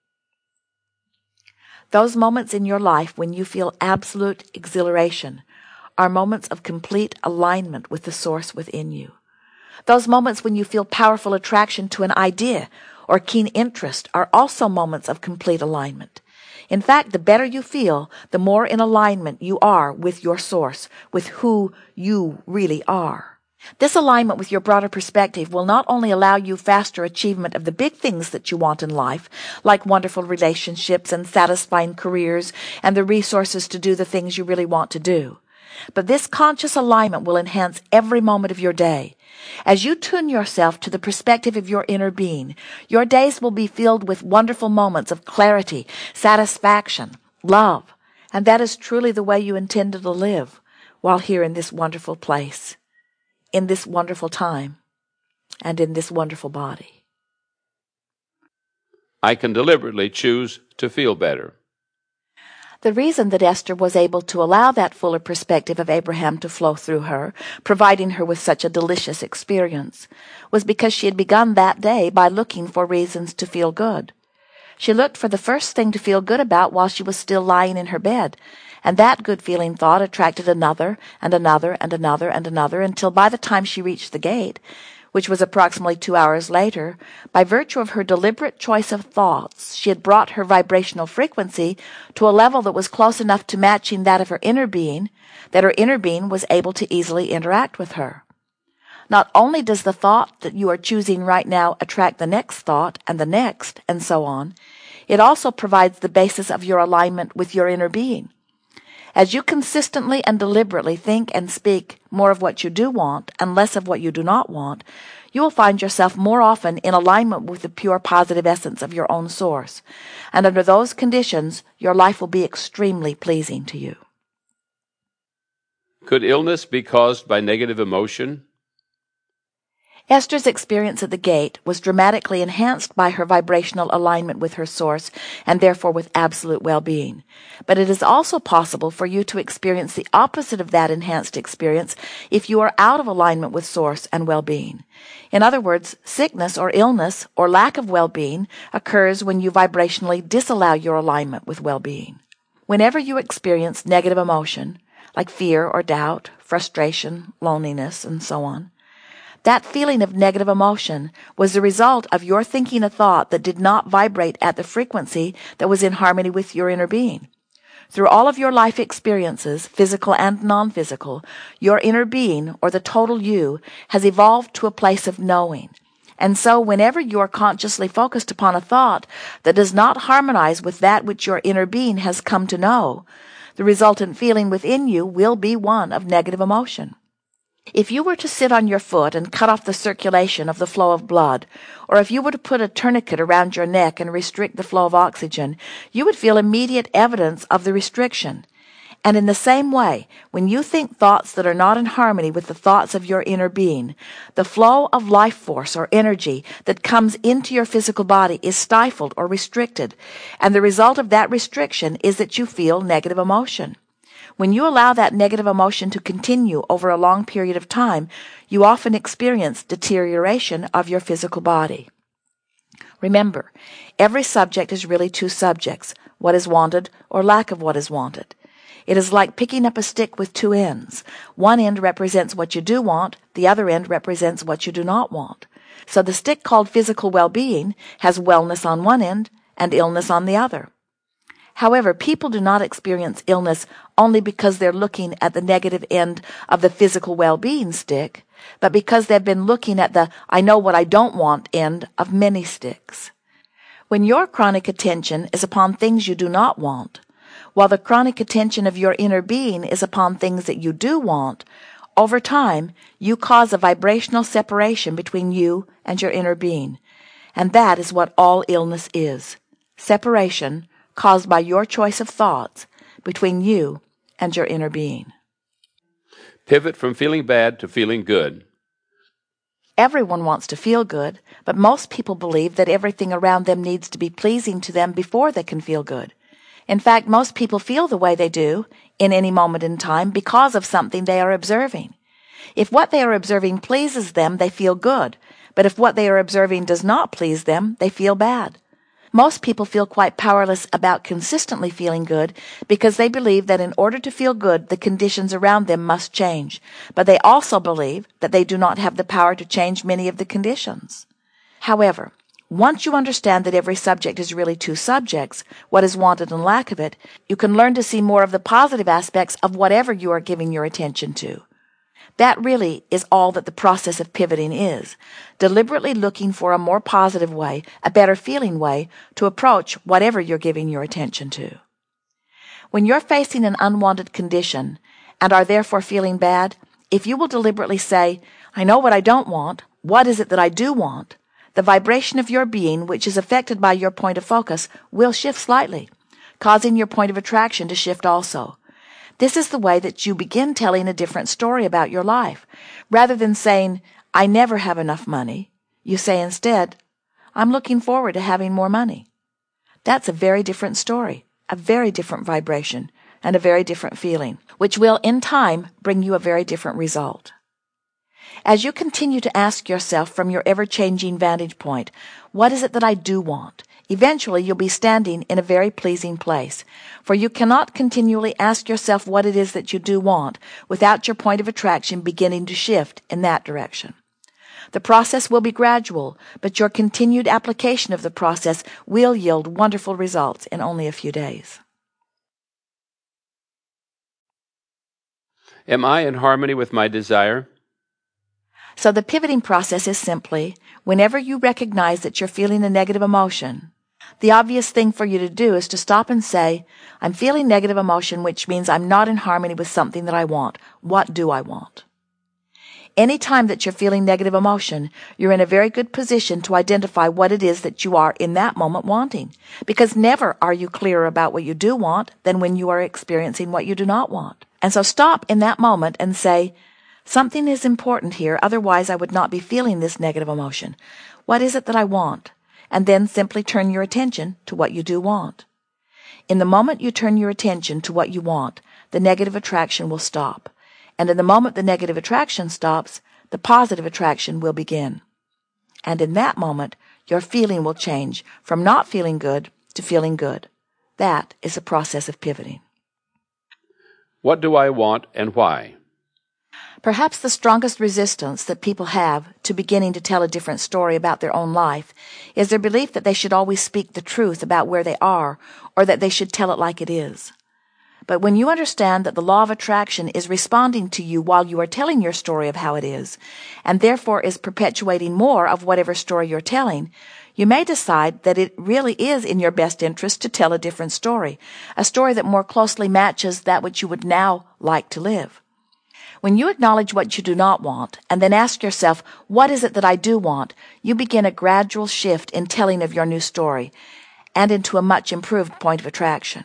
Those moments in your life when you feel absolute exhilaration are moments of complete alignment with the Source within you. Those moments when you feel powerful attraction to an idea or keen interest are also moments of complete alignment. In fact, the better you feel, the more in alignment you are with your Source, with who you really are. This alignment with your broader perspective will not only allow you faster achievement of the big things that you want in life, like wonderful relationships and satisfying careers and the resources to do the things you really want to do, but this conscious alignment will enhance every moment of your day. As you tune yourself to the perspective of your inner being, your days will be filled with wonderful moments of clarity, satisfaction, love, and that is truly the way you intended to live while here in this wonderful place, in this wonderful time, and in this wonderful body. I can deliberately choose to feel better. The reason that Esther was able to allow that fuller perspective of Abraham to flow through her, providing her with such a delicious experience, was because she had begun that day by looking for reasons to feel good. She looked for the first thing to feel good about while she was still lying in her bed, and that good-feeling thought attracted another and another and another and another until by the time she reached the gate, which was approximately 2 hours later, by virtue of her deliberate choice of thoughts, she had brought her vibrational frequency to a level that was close enough to matching that of her inner being, that her inner being was able to easily interact with her. Not only does the thought that you are choosing right now attract the next thought and the next, and so on, it also provides the basis of your alignment with your inner being. As you consistently and deliberately think and speak more of what you do want and less of what you do not want, you will find yourself more often in alignment with the pure positive essence of your own Source. And under those conditions, your life will be extremely pleasing to you. Could illness be caused by negative emotion? Esther's experience at the gate was dramatically enhanced by her vibrational alignment with her source and therefore with absolute well-being. But it is also possible for you to experience the opposite of that enhanced experience if you are out of alignment with source and well-being. In other words, sickness or illness or lack of well-being occurs when you vibrationally disallow your alignment with well-being. Whenever you experience negative emotion, like fear or doubt, frustration, loneliness, and so on, that feeling of negative emotion was the result of your thinking a thought that did not vibrate at the frequency that was in harmony with your inner being. Through all of your life experiences, physical and non-physical, your inner being, or the total you, has evolved to a place of knowing. And so whenever you are consciously focused upon a thought that does not harmonize with that which your inner being has come to know, the resultant feeling within you will be one of negative emotion. If you were to sit on your foot and cut off the circulation of the flow of blood, or if you were to put a tourniquet around your neck and restrict the flow of oxygen, you would feel immediate evidence of the restriction. And in the same way, when you think thoughts that are not in harmony with the thoughts of your inner being, the flow of life force or energy that comes into your physical body is stifled or restricted, and the result of that restriction is that you feel negative emotion. When you allow that negative emotion to continue over a long period of time, you often experience deterioration of your physical body. Remember, every subject is really two subjects, what is wanted or lack of what is wanted. It is like picking up a stick with two ends. One end represents what you do want, the other end represents what you do not want. So the stick called physical well-being has wellness on one end and illness on the other. However, people do not experience illness only because they're looking at the negative end of the physical well-being stick, but because they've been looking at the I know what I don't want end of many sticks. When your chronic attention is upon things you do not want, while the chronic attention of your inner being is upon things that you do want, over time, you cause a vibrational separation between you and your inner being. And that is what all illness is. Separation caused by your choice of thoughts between you and your inner being. Pivot from feeling bad to feeling good. Everyone wants to feel good, but most people believe that everything around them needs to be pleasing to them before they can feel good. In fact, most people feel the way they do in any moment in time because of something they are observing. If what they are observing pleases them, they feel good, but if what they are observing does not please them, they feel bad. Most people feel quite powerless about consistently feeling good because they believe that in order to feel good, the conditions around them must change. But they also believe that they do not have the power to change many of the conditions. However, once you understand that every subject is really two subjects, what is wanted and lack of it, you can learn to see more of the positive aspects of whatever you are giving your attention to. That really is all that the process of pivoting is, deliberately looking for a more positive way, a better feeling way, to approach whatever you're giving your attention to. When you're facing an unwanted condition and are therefore feeling bad, if you will deliberately say, I know what I don't want, what is it that I do want? The vibration of your being, which is affected by your point of focus, will shift slightly, causing your point of attraction to shift also. This is the way that you begin telling a different story about your life. Rather than saying, I never have enough money, you say instead, I'm looking forward to having more money. That's a very different story, a very different vibration, and a very different feeling, which will, in time, bring you a very different result. As you continue to ask yourself from your ever-changing vantage point, what is it that I do want? Eventually, you'll be standing in a very pleasing place, for you cannot continually ask yourself what it is that you do want without your point of attraction beginning to shift in that direction. The process will be gradual, but your continued application of the process will yield wonderful results in only a few days. Am I in harmony with my desire? So the pivoting process is simply, whenever you recognize that you're feeling a negative emotion, the obvious thing for you to do is to stop and say, I'm feeling negative emotion, which means I'm not in harmony with something that I want. What do I want? Any time that you're feeling negative emotion, you're in a very good position to identify what it is that you are in that moment wanting, because never are you clearer about what you do want than when you are experiencing what you do not want. And so stop in that moment and say, Something is important here, otherwise I would not be feeling this negative emotion. What is it that I want? And then simply turn your attention to what you do want. In the moment you turn your attention to what you want, the negative attraction will stop. And in the moment the negative attraction stops, the positive attraction will begin. And in that moment, your feeling will change from not feeling good to feeling good. That is a process of pivoting. What do I want and why? Perhaps the strongest resistance that people have to beginning to tell a different story about their own life is their belief that they should always speak the truth about where they are, or that they should tell it like it is. But when you understand that the law of attraction is responding to you while you are telling your story of how it is, and therefore is perpetuating more of whatever story you're telling, you may decide that it really is in your best interest to tell a different story, a story that more closely matches that which you would now like to live. When you acknowledge what you do not want, and then ask yourself, what is it that I do want, you begin a gradual shift in telling of your new story, and into a much improved point of attraction.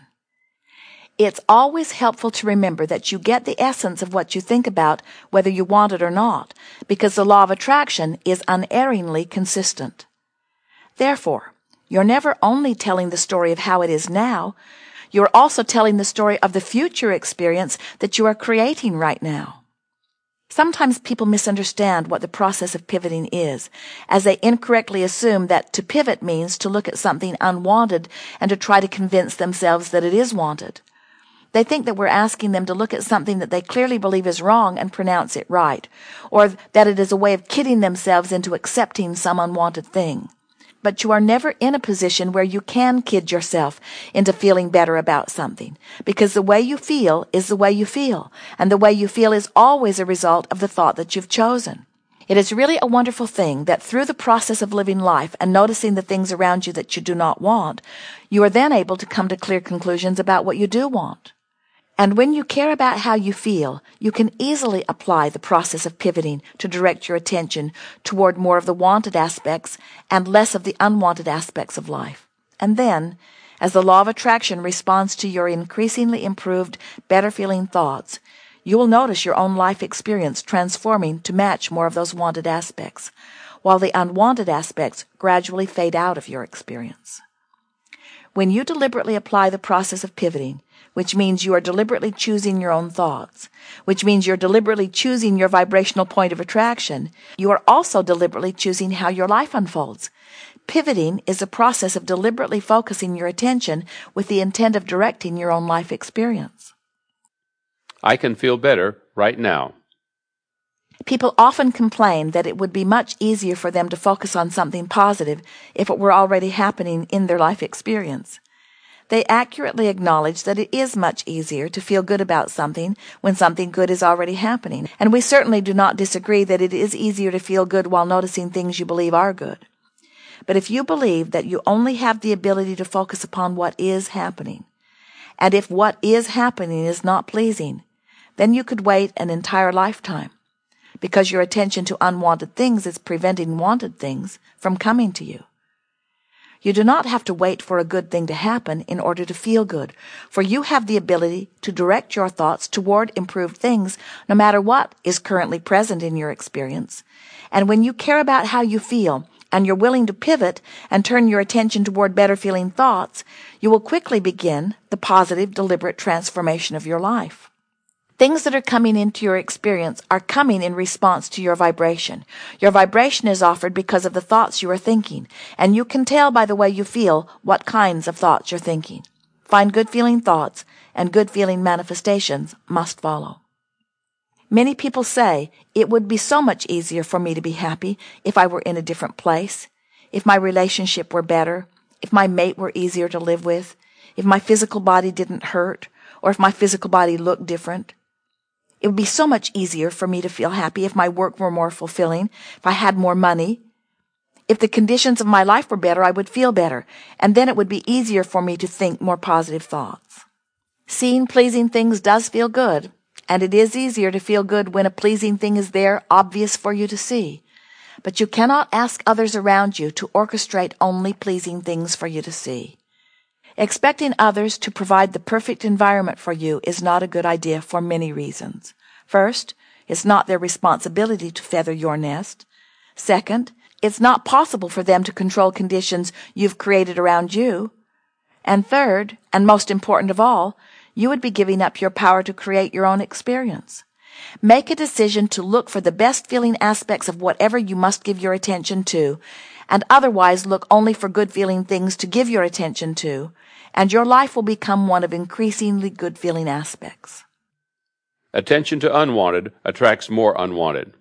It's always helpful to remember that you get the essence of what you think about, whether you want it or not, because the law of attraction is unerringly consistent. Therefore, you're never only telling the story of how it is now, you're also telling the story of the future experience that you are creating right now. Sometimes people misunderstand what the process of pivoting is, as they incorrectly assume that to pivot means to look at something unwanted and to try to convince themselves that it is wanted. They think that we're asking them to look at something that they clearly believe is wrong and pronounce it right, or that it is a way of kidding themselves into accepting some unwanted thing. But you are never in a position where you can kid yourself into feeling better about something, because the way you feel is the way you feel, and the way you feel is always a result of the thought that you've chosen. It is really a wonderful thing that through the process of living life and noticing the things around you that you do not want, you are then able to come to clear conclusions about what you do want. And when you care about how you feel, you can easily apply the process of pivoting to direct your attention toward more of the wanted aspects and less of the unwanted aspects of life. And then, as the law of attraction responds to your increasingly improved, better feeling thoughts, you will notice your own life experience transforming to match more of those wanted aspects, while the unwanted aspects gradually fade out of your experience. When you deliberately apply the process of pivoting, which means you are deliberately choosing your own thoughts, which means you're deliberately choosing your vibrational point of attraction, you are also deliberately choosing how your life unfolds. Pivoting is a process of deliberately focusing your attention with the intent of directing your own life experience. I can feel better right now. People often complain that it would be much easier for them to focus on something positive if it were already happening in their life experience. They accurately acknowledge that it is much easier to feel good about something when something good is already happening, and we certainly do not disagree that it is easier to feel good while noticing things you believe are good. But if you believe that you only have the ability to focus upon what is happening, and if what is happening is not pleasing, then you could wait an entire lifetime, because your attention to unwanted things is preventing wanted things from coming to you. You do not have to wait for a good thing to happen in order to feel good, for you have the ability to direct your thoughts toward improved things no matter what is currently present in your experience. And when you care about how you feel, and you're willing to pivot and turn your attention toward better feeling thoughts, you will quickly begin the positive, deliberate transformation of your life. Things that are coming into your experience are coming in response to your vibration. Your vibration is offered because of the thoughts you are thinking, and you can tell by the way you feel what kinds of thoughts you're thinking. Find good-feeling thoughts, and good-feeling manifestations must follow. Many people say, it would be so much easier for me to be happy if I were in a different place, if my relationship were better, if my mate were easier to live with, if my physical body didn't hurt, or if my physical body looked different. It would be so much easier for me to feel happy if my work were more fulfilling, if I had more money. If the conditions of my life were better, I would feel better, and then it would be easier for me to think more positive thoughts. Seeing pleasing things does feel good, and it is easier to feel good when a pleasing thing is there, obvious for you to see. But you cannot ask others around you to orchestrate only pleasing things for you to see. Expecting others to provide the perfect environment for you is not a good idea for many reasons. First, It's not their responsibility to feather your nest. Second, it's not possible for them to control conditions you've created around you. And third, and most important of all, you would be giving up your power to create your own experience. Make a decision to look for the best feeling aspects of whatever you must give your attention to, and otherwise look only for good feeling things to give your attention to, and your life will become one of increasingly good feeling aspects. Attention to unwanted attracts more unwanted.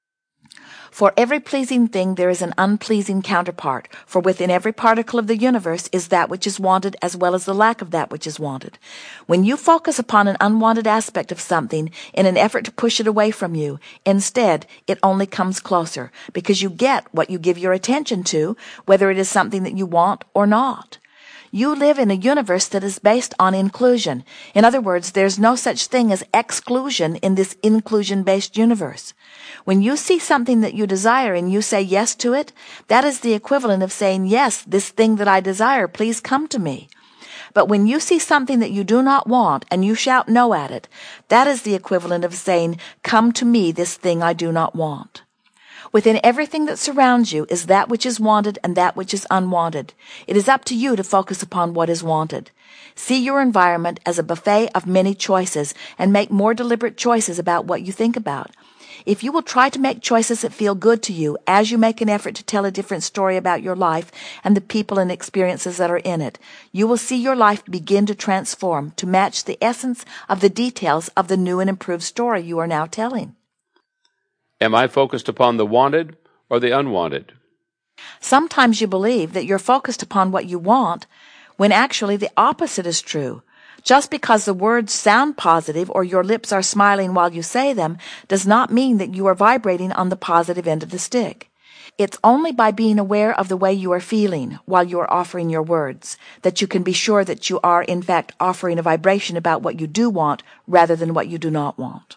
For every pleasing thing there is an unpleasing counterpart, for within every particle of the universe is that which is wanted as well as the lack of that which is wanted. When you focus upon an unwanted aspect of something in an effort to push it away from you, instead it only comes closer, because you get what you give your attention to, whether it is something that you want or not. You live in a universe that is based on inclusion. In other words, there's no such thing as exclusion in this inclusion-based universe. When you see something that you desire and you say yes to it, that is the equivalent of saying, yes, this thing that I desire, please come to me. But when you see something that you do not want and you shout no at it, that is the equivalent of saying, come to me, this thing I do not want. Within everything that surrounds you is that which is wanted and that which is unwanted. It is up to you to focus upon what is wanted. See your environment as a buffet of many choices and make more deliberate choices about what you think about. If you will try to make choices that feel good to you as you make an effort to tell a different story about your life and the people and experiences that are in it, you will see your life begin to transform to match the essence of the details of the new and improved story you are now telling. Am I focused upon the wanted or the unwanted? Sometimes you believe that you're focused upon what you want, when actually the opposite is true. Just because the words sound positive or your lips are smiling while you say them does not mean that you are vibrating on the positive end of the stick. It's only by being aware of the way you are feeling while you are offering your words that you can be sure that you are in fact offering a vibration about what you do want rather than what you do not want.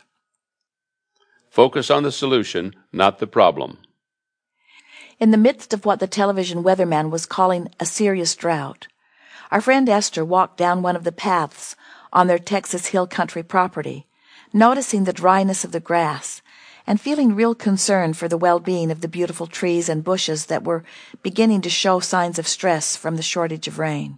Focus on the solution, not the problem. In the midst of what the television weatherman was calling a serious drought, our friend Esther walked down one of the paths on their Texas Hill Country property, noticing the dryness of the grass and feeling real concern for the well-being of the beautiful trees and bushes that were beginning to show signs of stress from the shortage of rain.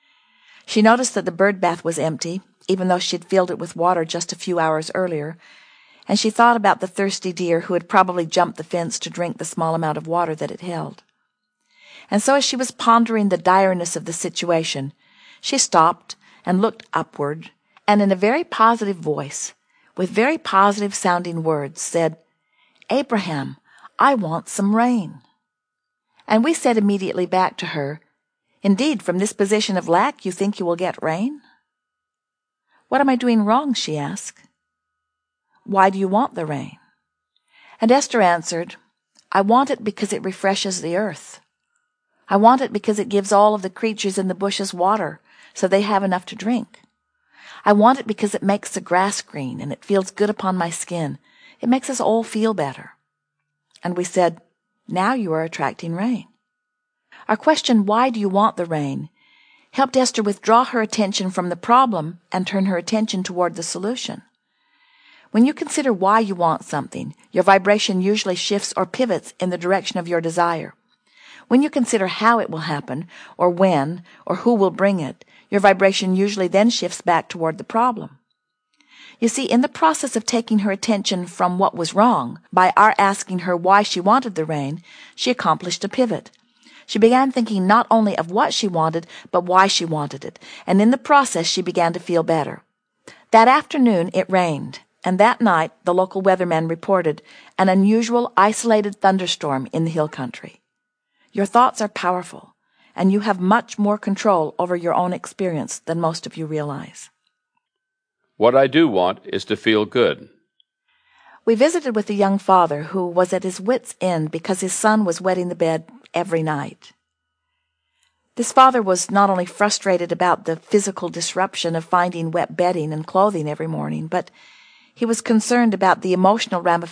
She noticed that the bird bath was empty, even though she'd filled it with water just a few hours earlier, and she thought about the thirsty deer who had probably jumped the fence to drink the small amount of water that it held. And so as she was pondering the direness of the situation, she stopped and looked upward, and in a very positive voice, with very positive-sounding words, said, "Abraham, I want some rain." And we said immediately back to her, "Indeed, from this position of lack, you think you will get rain?" "What am I doing wrong?" she asked. "Why do you want the rain?" And Esther answered, "I want it because it refreshes the earth. I want it because it gives all of the creatures in the bushes water so they have enough to drink. I want it because it makes the grass green and it feels good upon my skin. It makes us all feel better." And we said, "Now you are attracting rain." Our question, "Why do you want the rain?" helped Esther withdraw her attention from the problem and turn her attention toward the solution. When you consider why you want something, your vibration usually shifts or pivots in the direction of your desire. When you consider how it will happen, or when, or who will bring it, your vibration usually then shifts back toward the problem. You see, in the process of taking her attention from what was wrong, by our asking her why she wanted the rain, she accomplished a pivot. She began thinking not only of what she wanted, but why she wanted it, and in the process she began to feel better. That afternoon it rained, and that night the local weatherman reported an unusual isolated thunderstorm in the hill country. Your thoughts are powerful, and you have much more control over your own experience than most of you realize. What I do want is to feel good. We visited with a young father who was at his wit's end because his son was wetting the bed every night. This father was not only frustrated about the physical disruption of finding wet bedding and clothing every morning, but he was concerned about the emotional ramifications